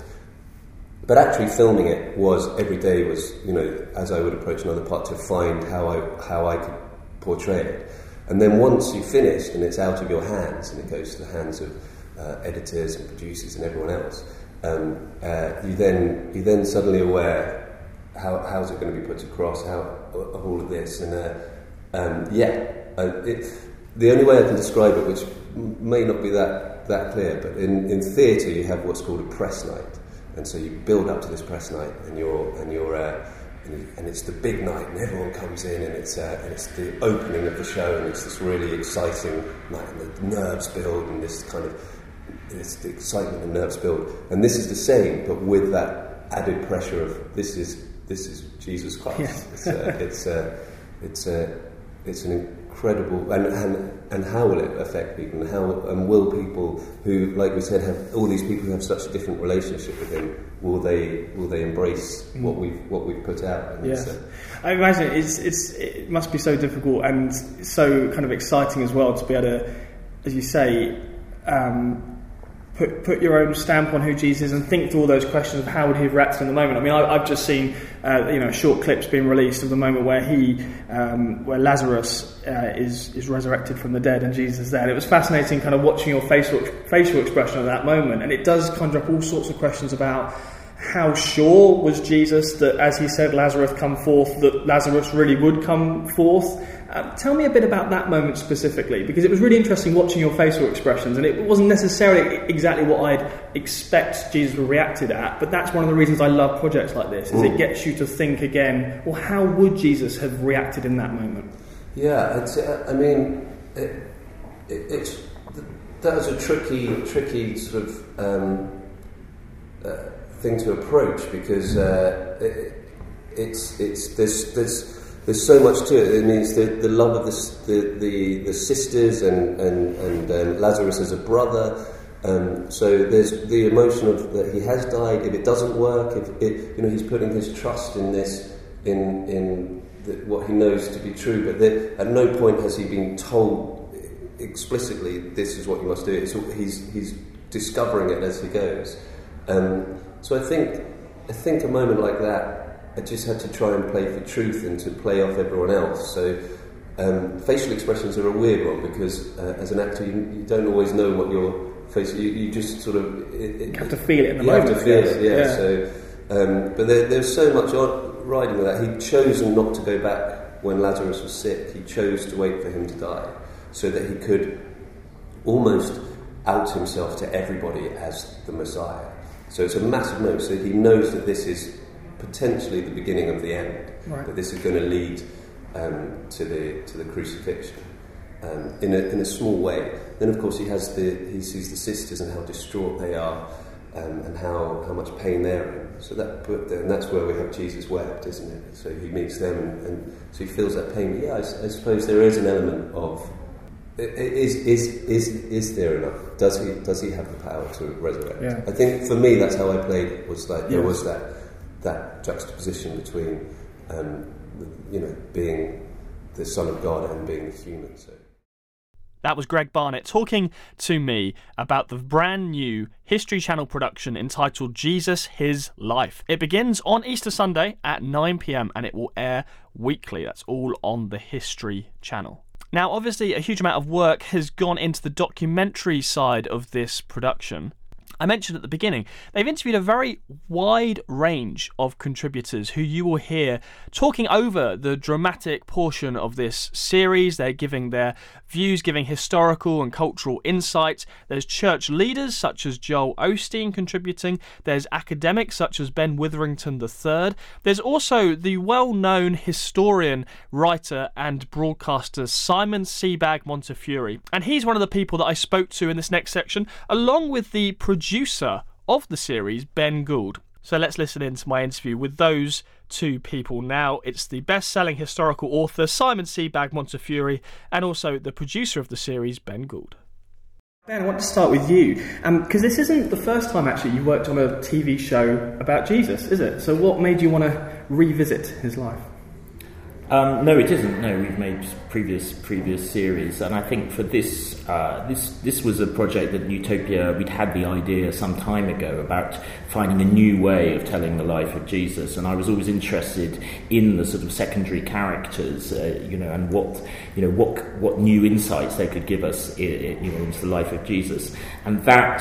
But actually, filming it was every day was, you know, as I would approach another part, to find how I how I could portray it. And then once you finished and it's out of your hands and it goes to the hands of uh, editors and producers and everyone else. Um, uh, you then you then suddenly aware how how's it going to be put across, how of all of this, and uh, um, yeah, uh, it, the only way I can describe it, which may not be that that clear, but in, in theatre you have what's called a press night, and so you build up to this press night, and you're and you're uh, and, you, and it's the big night, and everyone comes in, and it's uh, and it's the opening of the show, and it's this really exciting night, and the nerves build, and this kind of. It's the excitement and nerves build, and this is the same, but with that added pressure of this is this is Jesus Christ. Yeah. It's uh, it's uh, it's uh, it's an incredible, and, and and how will it affect people, and how and will people who, like we said, have all these people who have such a different relationship with him, will they will they embrace mm. what we've what we've put out? And yes. Uh, I imagine it's it's it must be so difficult and so kind of exciting as well to be able to, as you say. Um, Put, put your own stamp on who Jesus is and think through all those questions of how would he have reacted in the moment. I mean, I, I've just seen uh, you know short clips being released of the moment where he, um, where Lazarus uh, is is resurrected from the dead and Jesus is there. And it was fascinating, kind of watching your facial facial expression at that moment, and it does conjure up all sorts of questions about how sure was Jesus that, as he said, Lazarus come forth, that Lazarus really would come forth. Uh, tell me a bit about that moment specifically, because it was really interesting watching your facial expressions, and it wasn't necessarily exactly what I'd expect Jesus to have reacted at, but that's one of the reasons I love projects like this, is it gets you to think again, well, how would Jesus have reacted in that moment? Yeah, it's, uh, I mean, it, it, it's that was a tricky, tricky sort of um, uh, thing to approach, because uh, it, it's it's there's there's There's so much to it. It means the, the love of the the, the, the sisters and and and um, Lazarus as a brother. Um, so there's the emotion of that he has died. If it doesn't work, if it, you know, he's putting his trust in this, in in the, what he knows to be true. But there, at no point has he been told explicitly, this is what you must do. It's, he's he's discovering it as he goes. Um, so I think I think a moment like that, I just had to try and play for truth and to play off everyone else. So um, facial expressions are a weird one because uh, as an actor, you, you don't always know what your face. You, you just sort of it, it, you have to feel it in the you moment. You have to feel it, yeah. yeah. So, um, but there, there's so much on, riding with that. He'd chosen not to go back when Lazarus was sick. He chose to wait for him to die, so that he could almost out himself to everybody as the Messiah. So it's a massive note. So he knows that this is potentially the beginning of the end. Right. That this is going to lead um, to the to the crucifixion um, in a in a small way. Then of course he has the he sees the sisters and how distraught they are, um, and how, how much pain they're in. So that and that's where we have Jesus wept, isn't it? So he meets them and, and so he feels that pain. Yeah, I, I suppose there is an element of. Is is is is there enough? Does he does he have the power to resurrect? Yeah. I think for me that's how I played it. Was like there yes. was that that juxtaposition between um, you know being the Son of God and being human. So. That was Greg Barnett talking to me about the brand new History Channel production entitled Jesus, His Life. It begins on Easter Sunday at nine p.m. and it will air weekly. That's all on the History Channel. Now, obviously, a huge amount of work has gone into the documentary side of this production. I mentioned at the beginning, they've interviewed a very wide range of contributors who you will hear talking over the dramatic portion of this series. They're giving their views, giving historical and cultural insights. There's church leaders such as Joel Osteen contributing. There's academics such as Ben Witherington the third. There's also the well-known historian, writer and broadcaster Simon Sebag Montefiore. And he's one of the people that I spoke to in this next section, along with the producer producer of the series, Ben Gould. So let's listen in to my interview with those two people now. It's the best-selling historical author, Simon Sebag Montefiore, and also the producer of the series, Ben Gould. Ben, I want to start with you, because um, this isn't the first time, actually, you worked on a T V show about Jesus, is it? So what made you want to revisit his life? Um, no, it isn't. No, we've made previous previous series, and I think for this, uh, this this was a project that Utopia, we'd had the idea some time ago about finding a new way of telling the life of Jesus, and I was always interested in the sort of secondary characters, uh, you know, and what you know what what new insights they could give us, you know, into the life of Jesus, and that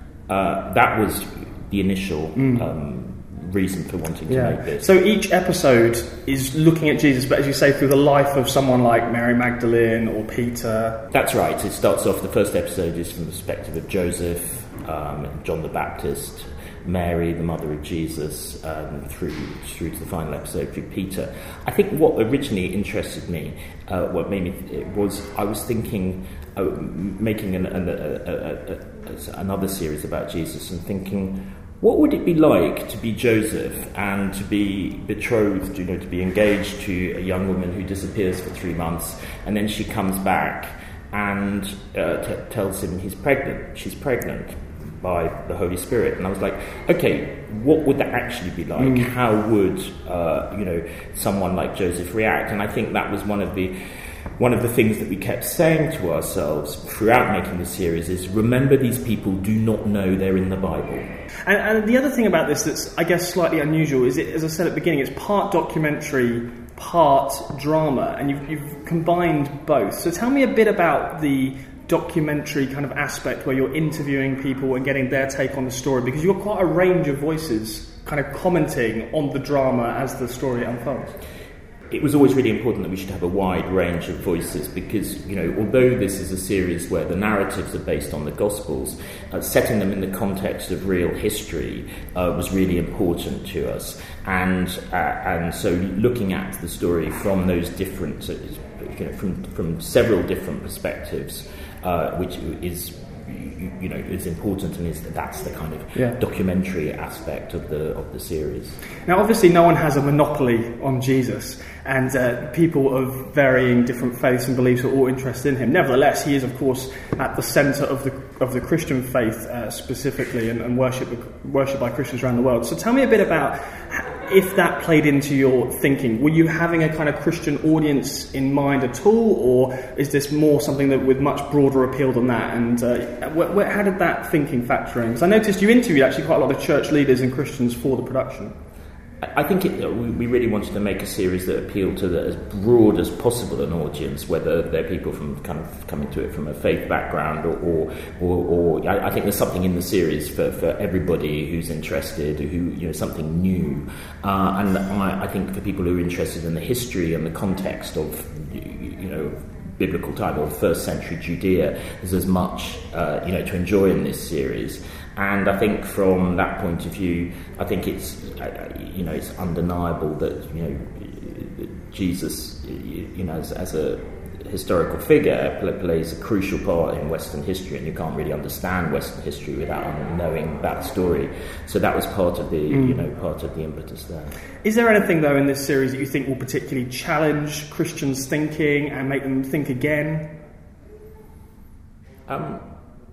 uh, that was the initial. Mm. Um, reason for wanting to yeah. make this. So each episode is looking at Jesus, but as you say, through the life of someone like Mary Magdalene or Peter. That's right. It starts off, the first episode is from the perspective of Joseph, um, John the Baptist, Mary, the mother of Jesus, um, through through to the final episode through Peter. I think what originally interested me, uh, what made me, it was I was thinking, uh, making an, an, a, a, a, another series about Jesus and thinking, what would it be like to be Joseph and to be betrothed, you know, to be engaged to a young woman who disappears for three months and then she comes back and uh, t- tells him he's pregnant, she's pregnant by the Holy Spirit. And I was like, okay, what would that actually be like? Mm. How would, uh, you know, someone like Joseph react? And I think that was one of the One of the things that we kept saying to ourselves throughout making the series is, remember, these people do not know they're in the Bible. And, and the other thing about this that's, I guess, slightly unusual is, it, as I said at the beginning, it's part documentary, part drama, and you've, you've combined both. So tell me a bit about the documentary kind of aspect where you're interviewing people and getting their take on the story, because you've got quite a range of voices kind of commenting on the drama as the story unfolds. It was always really important that we should have a wide range of voices because, you know, although this is a series where the narratives are based on the Gospels, uh, setting them in the context of real history uh, was really important to us. And uh, and so looking at the story from those different, uh, you know, from from several different perspectives, uh, which is, you know, is important, and is that's the kind of yeah. documentary aspect of the of the series. Now, obviously, no one has a monopoly on Jesus, and uh, people of varying different faiths and beliefs are all interested in him. Nevertheless, he is, of course, at the centre of the of the Christian faith uh, specifically, and, and worship worship by Christians around the world. So, tell me a bit about if that played into your thinking, were you having a kind of Christian audience in mind at all, or is this more something that with much broader appeal than that? And uh, wh- wh- how did that thinking factor in? Because I noticed you interviewed actually quite a lot of church leaders and Christians for the production. I think it, we really wanted to make a series that appealed to the, as broad as possible an audience, whether they're people from kind of coming to it from a faith background or, or, or, or I, I think there's something in the series for, for everybody who's interested, who you know something new, uh, and I, I think for people who are interested in the history and the context of you know. biblical time or first century Judea, there's as much uh, you know to enjoy in this series. And I think from that point of view, I think it's uh, you know it's undeniable that you know Jesus you know as, as a historical figure plays a crucial part in Western history, and you can't really understand Western history without knowing that story. So that was part of the mm. you know part of the impetus there. Is there anything though in this series that you think will particularly challenge Christians' thinking and make them think again? Um,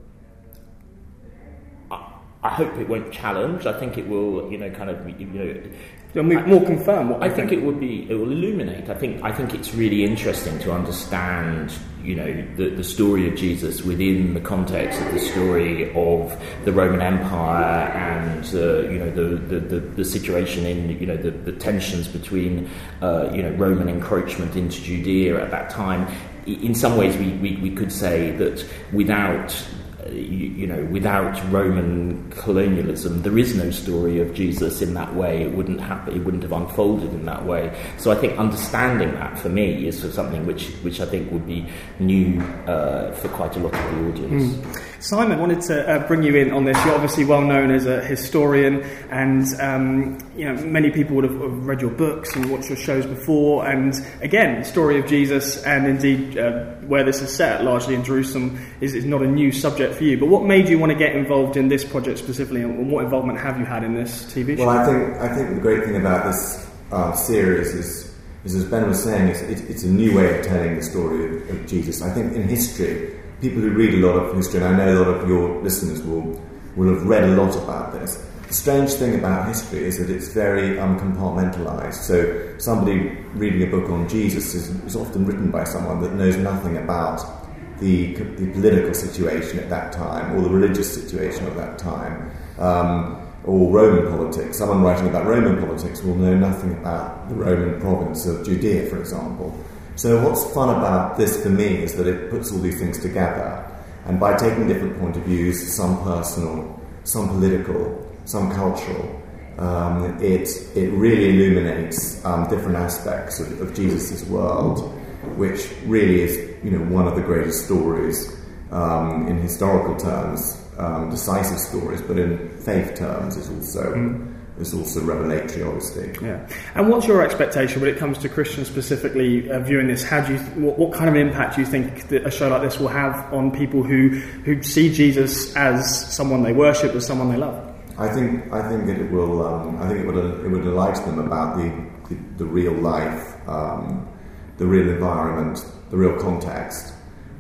I, I hope it won't challenge. I think it will, you know, kind of, you know. More confirm what I think it would be. It will illuminate. I think. I think it's really interesting to understand, you know, the, the story of Jesus within the context of the story of the Roman Empire and uh, you know the, the, the, the situation in you know the, the tensions between uh, you know Roman encroachment into Judea at that time. In some ways, we, we, we could say that without. You, you know, without Roman colonialism, there is no story of Jesus in that way. It wouldn't happen. It wouldn't have unfolded in that way. So I think understanding that for me is something which, which I think would be new uh, for quite a lot of the audience. Mm. Simon, wanted to uh, bring you in on this. You're obviously well known as a historian, and um, you know many people would have, have read your books and watched your shows before. And again, the story of Jesus, and indeed uh, where this is set, largely in Jerusalem, is, is not a new subject for you. But what made you want to get involved in this project specifically, and what involvement have you had in this T V show? Well, I think I think the great thing about this uh, series is, is, as Ben was saying, it's, it, it's a new way of telling the story of, of Jesus. I think in history, people who read a lot of history, and I know a lot of your listeners will will have read a lot about this. The strange thing about history is that it's very um, compartmentalised. So somebody reading a book on Jesus is, is often written by someone that knows nothing about the, the political situation at that time, or the religious situation at that time, um, or Roman politics. Someone writing about Roman politics will know nothing about the Roman province of Judea, for example. So what's fun about this for me is that it puts all these things together, and by taking different point of views, some personal, some political, some cultural, um, it it really illuminates um, different aspects of, of Jesus' world, which really is, you know, one of the greatest stories um, in historical terms, um, decisive stories, but in faith terms is also mm. is also revelatory, obviously. Yeah. And what's your expectation when it comes to Christians specifically uh, viewing this? How do you, what, what kind of impact do you think that a show like this will have on people who who see Jesus as someone they worship, as someone they love? I think I think that it will. Um, I think it would it would enlighten them about the the, the real life, um, the real environment, the real context,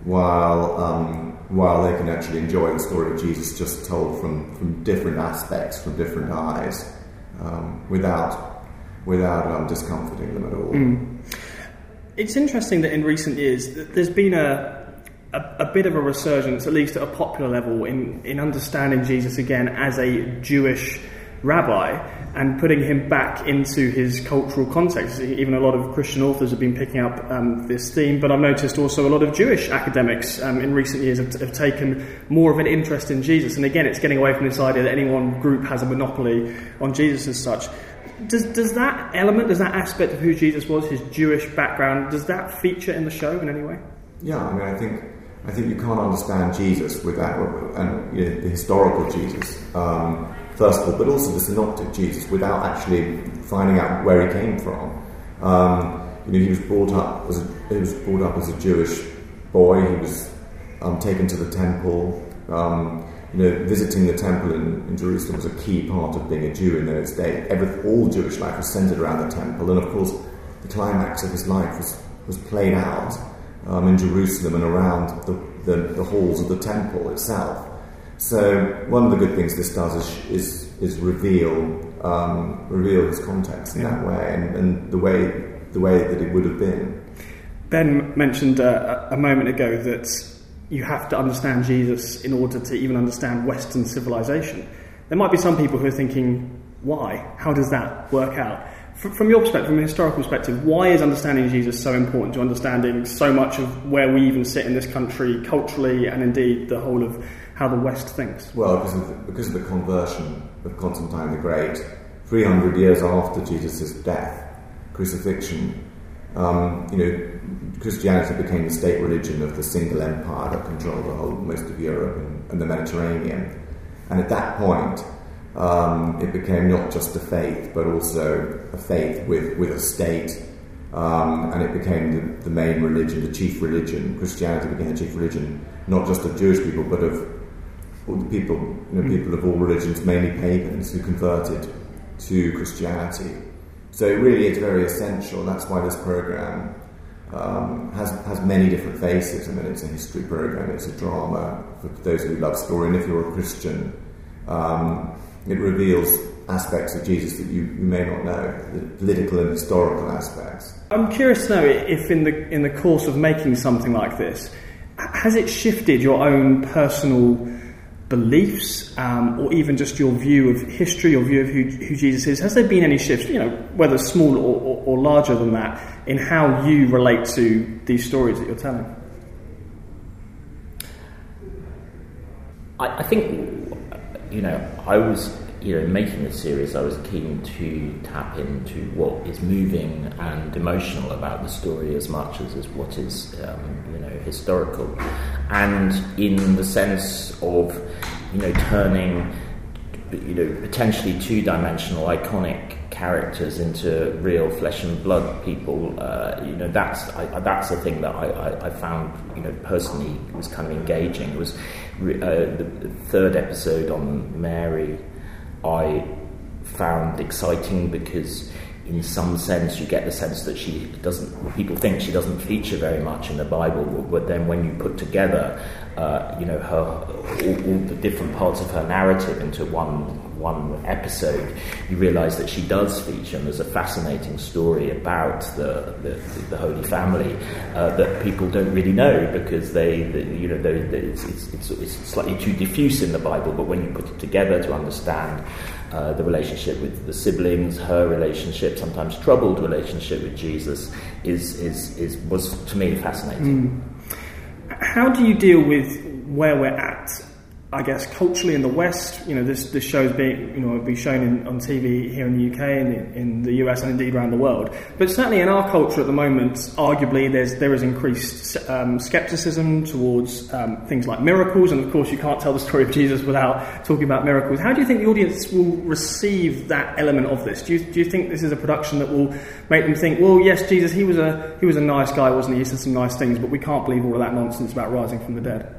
while um, while they can actually enjoy the story of Jesus just told from, from different aspects, from different eyes, um, without without um, discomforting them at all. Mm. It's interesting that in recent years there's been a. A, a bit of a resurgence, at least at a popular level, in, in understanding Jesus again as a Jewish rabbi and putting him back into his cultural context. Even a lot of Christian authors have been picking up um, this theme, but I've noticed also a lot of Jewish academics um, in recent years have, have taken more of an interest in Jesus. And again, it's getting away from this idea that any one group has a monopoly on Jesus as such. Does does that element, does that aspect of who Jesus was, his Jewish background, does that feature in the show in any way? Yeah, I mean, I think I think you can't understand Jesus without, and you know, the historical Jesus, um, first of all, but also the synoptic Jesus, without actually finding out where he came from. Um, you know, he was brought up as a, he was brought up as a Jewish boy. He was um, taken to the temple. Um, you know, visiting the temple in, in Jerusalem was a key part of being a Jew in those days. Every, all Jewish life was centered around the temple, and of course, the climax of his life was was played out Um, in Jerusalem and around the, the, the halls of the temple itself. So one of the good things this does is is, is reveal um, reveal his context in yeah. that way, and, and the way the way that it would have been. Ben mentioned uh, a moment ago that you have to understand Jesus in order to even understand Western civilization. There might be some people who are thinking, why? How does that work out? F- from your perspective, from a historical perspective, why is understanding Jesus so important to understanding so much of where we even sit in this country culturally, and indeed the whole of how the West thinks? Well, because of the, because of the conversion of Constantine the Great, three hundred years after Jesus' death, crucifixion, um, you know, Christianity became the state religion of the single empire that controlled the whole, most of Europe and, and the Mediterranean. And at that point, um, it became not just a faith, but also a faith with, with a state. Um, and it became the, the main religion, the chief religion. Christianity became the chief religion, not just of Jewish people, but of all the people, you know, people of all religions, mainly pagans, who converted to Christianity. So it really is very essential. That's why this program um, has has many different faces. I mean, it's a history program, it's a drama for those who love story, and if you're a Christian, um, it reveals aspects of Jesus that you, you may not know, the political and historical aspects. I'm curious to know if in the in the course of making something like this, has it shifted your own personal beliefs, um, or even just your view of history, your view of who, who Jesus is? Has there been any shifts, you know, whether small or, or, or larger than that, in how you relate to these stories that you're telling? I, I think, you know, I was, you know, making this series, I was keen to tap into what is moving and emotional about the story as much as, as what is, um, you know, historical. And in the sense of, you know, turning, you know, potentially two-dimensional, iconic characters into real flesh and blood people, uh, you know, that's I, that's the thing that I, I, I found, you know, personally was kind of engaging. It was uh, the, the third episode on Mary I found exciting because in some sense you get the sense that she doesn't, people think she doesn't feature very much in the Bible, but then when you put together uh, you know, her all, all the different parts of her narrative into one one episode, you realise that she does feature, and there's a fascinating story about the the, the Holy Family uh, that people don't really know because they, they you know, they, they, it's, it's, it's slightly too diffuse in the Bible, but when you put it together to understand uh, the relationship with the siblings, her relationship, sometimes troubled relationship with Jesus, is is, is was to me fascinating. Mm. How do you deal with where we're at, I guess, culturally in the West? You know, this this show's being, you know, it'll be shown in, on T V here in the U K and in, in the U S and indeed around the world. But certainly in our culture at the moment, arguably there's there is increased um, skepticism towards um, things like miracles, and of course you can't tell the story of Jesus without talking about miracles. How do you think the audience will receive that element of this? Do you do you think this is a production that will make them think, well, yes, Jesus, he was a he was a nice guy, wasn't he? He said some nice things, but we can't believe all of that nonsense about rising from the dead?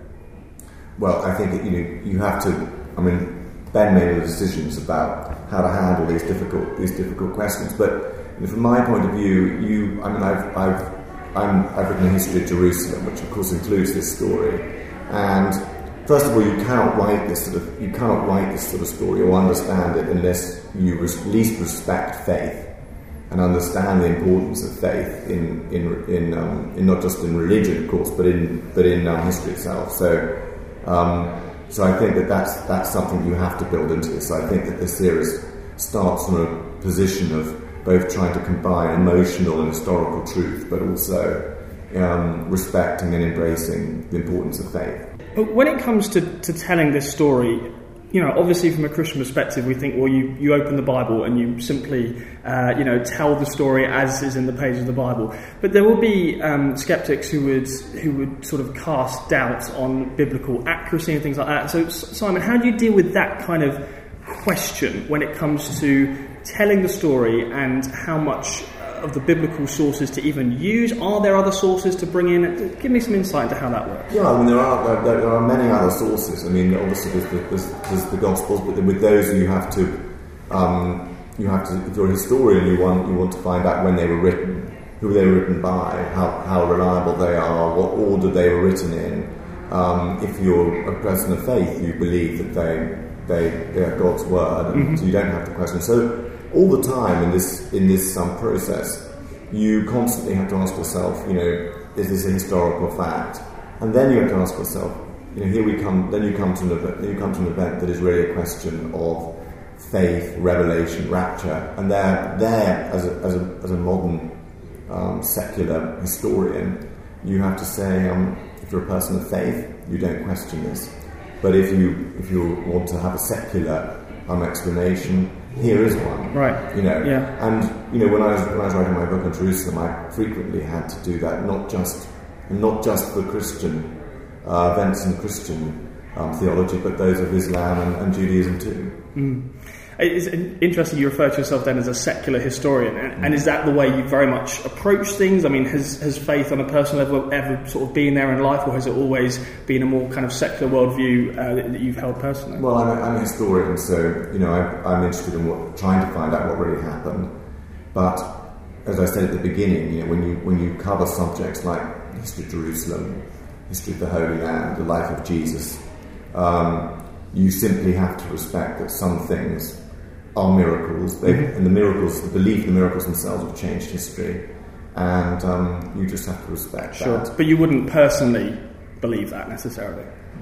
Well, I think, you know, you have to. I mean, Ben made the decisions about how to handle these difficult these difficult questions. But you know, from my point of view, you. I mean, I've I've I'm, I've written a history of Jerusalem, which of course includes this story. And first of all, you cannot write this sort of you cannot write this sort of story or understand it unless you res- at least respect faith and understand the importance of faith in in in, um, in not just in religion, of course, but in but in um, history itself. So. Um, so I think that that's, that's something you have to build into this. I think that this series starts from a position of both trying to combine emotional and historical truth, but also um, respecting and embracing the importance of faith. But when it comes to, to telling this story, you know, obviously from a Christian perspective, we think, well, you, you open the Bible and you simply, uh, you know, tell the story as is in the pages of the Bible. But there will be um, skeptics who would who would sort of cast doubt on biblical accuracy and things like that. So, Simon, how do you deal with that kind of question when it comes to telling the story and how much of the biblical sources to even use? Are there other sources to bring in? Give me some insight into how that works. Yeah, I mean, there are there, there are many other sources. I mean, obviously there's the, there's, there's the Gospels, but then with those you have to um, you have to. If you're a historian, you want you want to find out when they were written, who they were written by, how how reliable they are, what order they were written in, Um, if you're a person of faith, you believe that they they, they are God's word, and mm-hmm. so you don't have to question. So all the time in this in this um, process, you constantly have to ask yourself, you know, is this a historical fact? And then you have to ask yourself, you know, here we come. Then you come to an event, you come to an event that is really a question of faith, revelation, rapture, and there, there as a as a as a modern um, secular historian, you have to say, um, if you're a person of faith, you don't question this. But if you if you want to have a secular um, explanation, here is one. Right. You know. Yeah. And you know, when I was when I was writing my book on Jerusalem, I frequently had to do that, not just not just for Christian uh, events in Christian um, theology, but those of Islam and, and Judaism too. Mm. It's interesting you refer to yourself then as a secular historian, and, and is that the way you very much approach things? I mean, has has faith on a personal level ever sort of been there in life, or has it always been a more kind of secular worldview uh, that, that you've held personally? Well, I'm a, I'm a historian, so you know I, I'm interested in what, trying to find out what really happened. But as I said at the beginning, you know, when you when you cover subjects like the history of Jerusalem, history of the Holy Land, the life of Jesus, um, you simply have to respect that some things are miracles, they, mm-hmm. and the miracles, the belief in the miracles themselves have changed history, and um, you just have to respect sure. that. But you wouldn't personally believe that necessarily.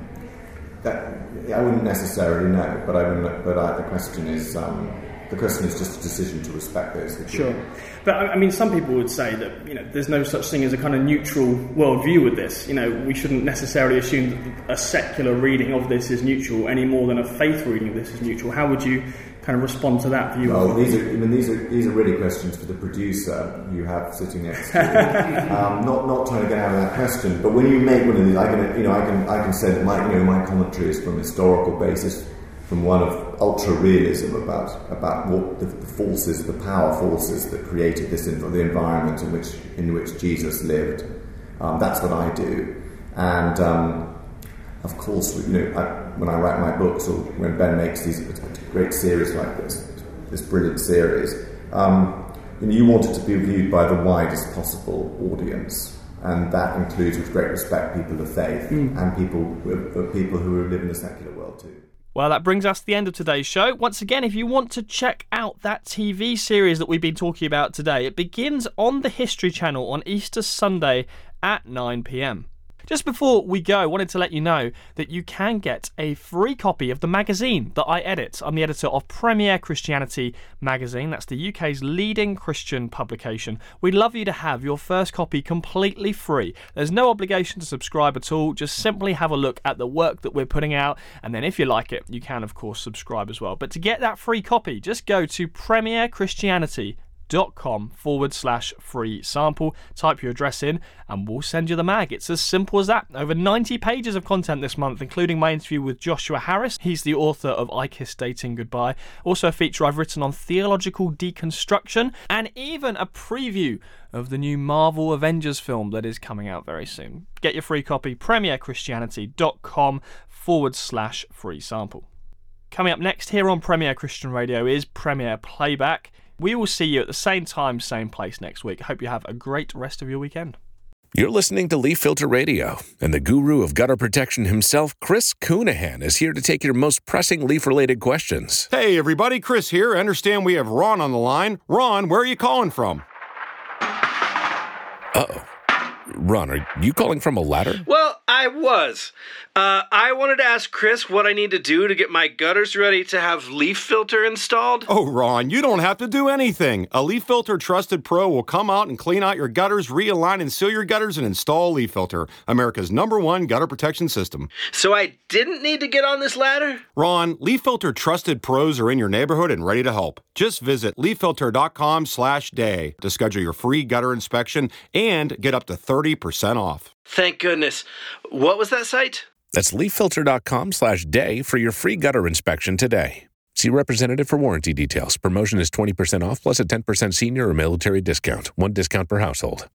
That I wouldn't necessarily know, but I wouldn't. But I, the question is, um, the question is just a decision to respect those. That sure, but I mean, some people would say that you know there's no such thing as a kind of neutral worldview with this. You know, we shouldn't necessarily assume that a secular reading of this is neutral any more than a faith reading of this is neutral. How would you kind of respond to that view? Well, these are, I mean, these are these are really questions for the producer you have sitting next to you. um, not not trying to get out of that question, but when you make one of these, I can you know I can I can say that my you know my commentary is from a historical basis, from one of ultra realism about about what the, the forces, the power forces that created this in the environment in which in which Jesus lived. Um, that's what I do, and um, of course, you know, I, when I write my books or when Ben makes these great series like this, this brilliant series, um, you know, you want it to be viewed by the widest possible audience, and that includes, with great respect, people of faith mm. and people uh, people who live in the secular world too. Well, that brings us to the end of today's show. Once again, if you want to check out that T V series that we've been talking about today, it begins on the History Channel on Easter Sunday at nine p.m. Just before we go, I wanted to let you know that you can get a free copy of the magazine that I edit. I'm the editor of Premier Christianity magazine. That's the U K's leading Christian publication. We'd love you to have your first copy completely free. There's no obligation to subscribe at all. Just simply have a look at the work that we're putting out, and then if you like it, you can, of course, subscribe as well. But to get that free copy, just go to Premier Christianity dot com forward slash free sample. Type your address in and we'll send you the mag. It's as simple as that. Over ninety pages of content this month, including my interview with Joshua Harris. He's the author of I Kissed Dating Goodbye. Also a feature I've written on theological deconstruction, and even a preview of the new Marvel Avengers film that is coming out very soon. Get your free copy, Premier Christianity dot com forward slash free sample. Coming up next here on Premier Christian Radio is Premier Playback. We will see you at the same time, same place next week. Hope you have a great rest of your weekend. You're listening to Leaf Filter Radio, and the guru of gutter protection himself, Chris Coonahan, is here to take your most pressing leaf-related questions. Hey, everybody, Chris here. I understand we have Ron on the line. Ron, where are you calling from? Uh-oh. Ron, are you calling from a ladder? Well, I was. Uh, I wanted to ask Chris what I need to do to get my gutters ready to have Leaf Filter installed. Oh, Ron, you don't have to do anything. A Leaf Filter Trusted Pro will come out and clean out your gutters, realign and seal your gutters, and install Leaf Filter, America's number one gutter protection system. So I didn't need to get on this ladder? Ron, Leaf Filter Trusted Pros are in your neighborhood and ready to help. Just visit leaf filter dot com slash day to schedule your free gutter inspection and get up to thirty percent off. Thank goodness. What was that site? That's leaf filter dot com slash day for your free gutter inspection today. See representative for warranty details. Promotion is twenty percent off plus a ten percent senior or military discount. One discount per household.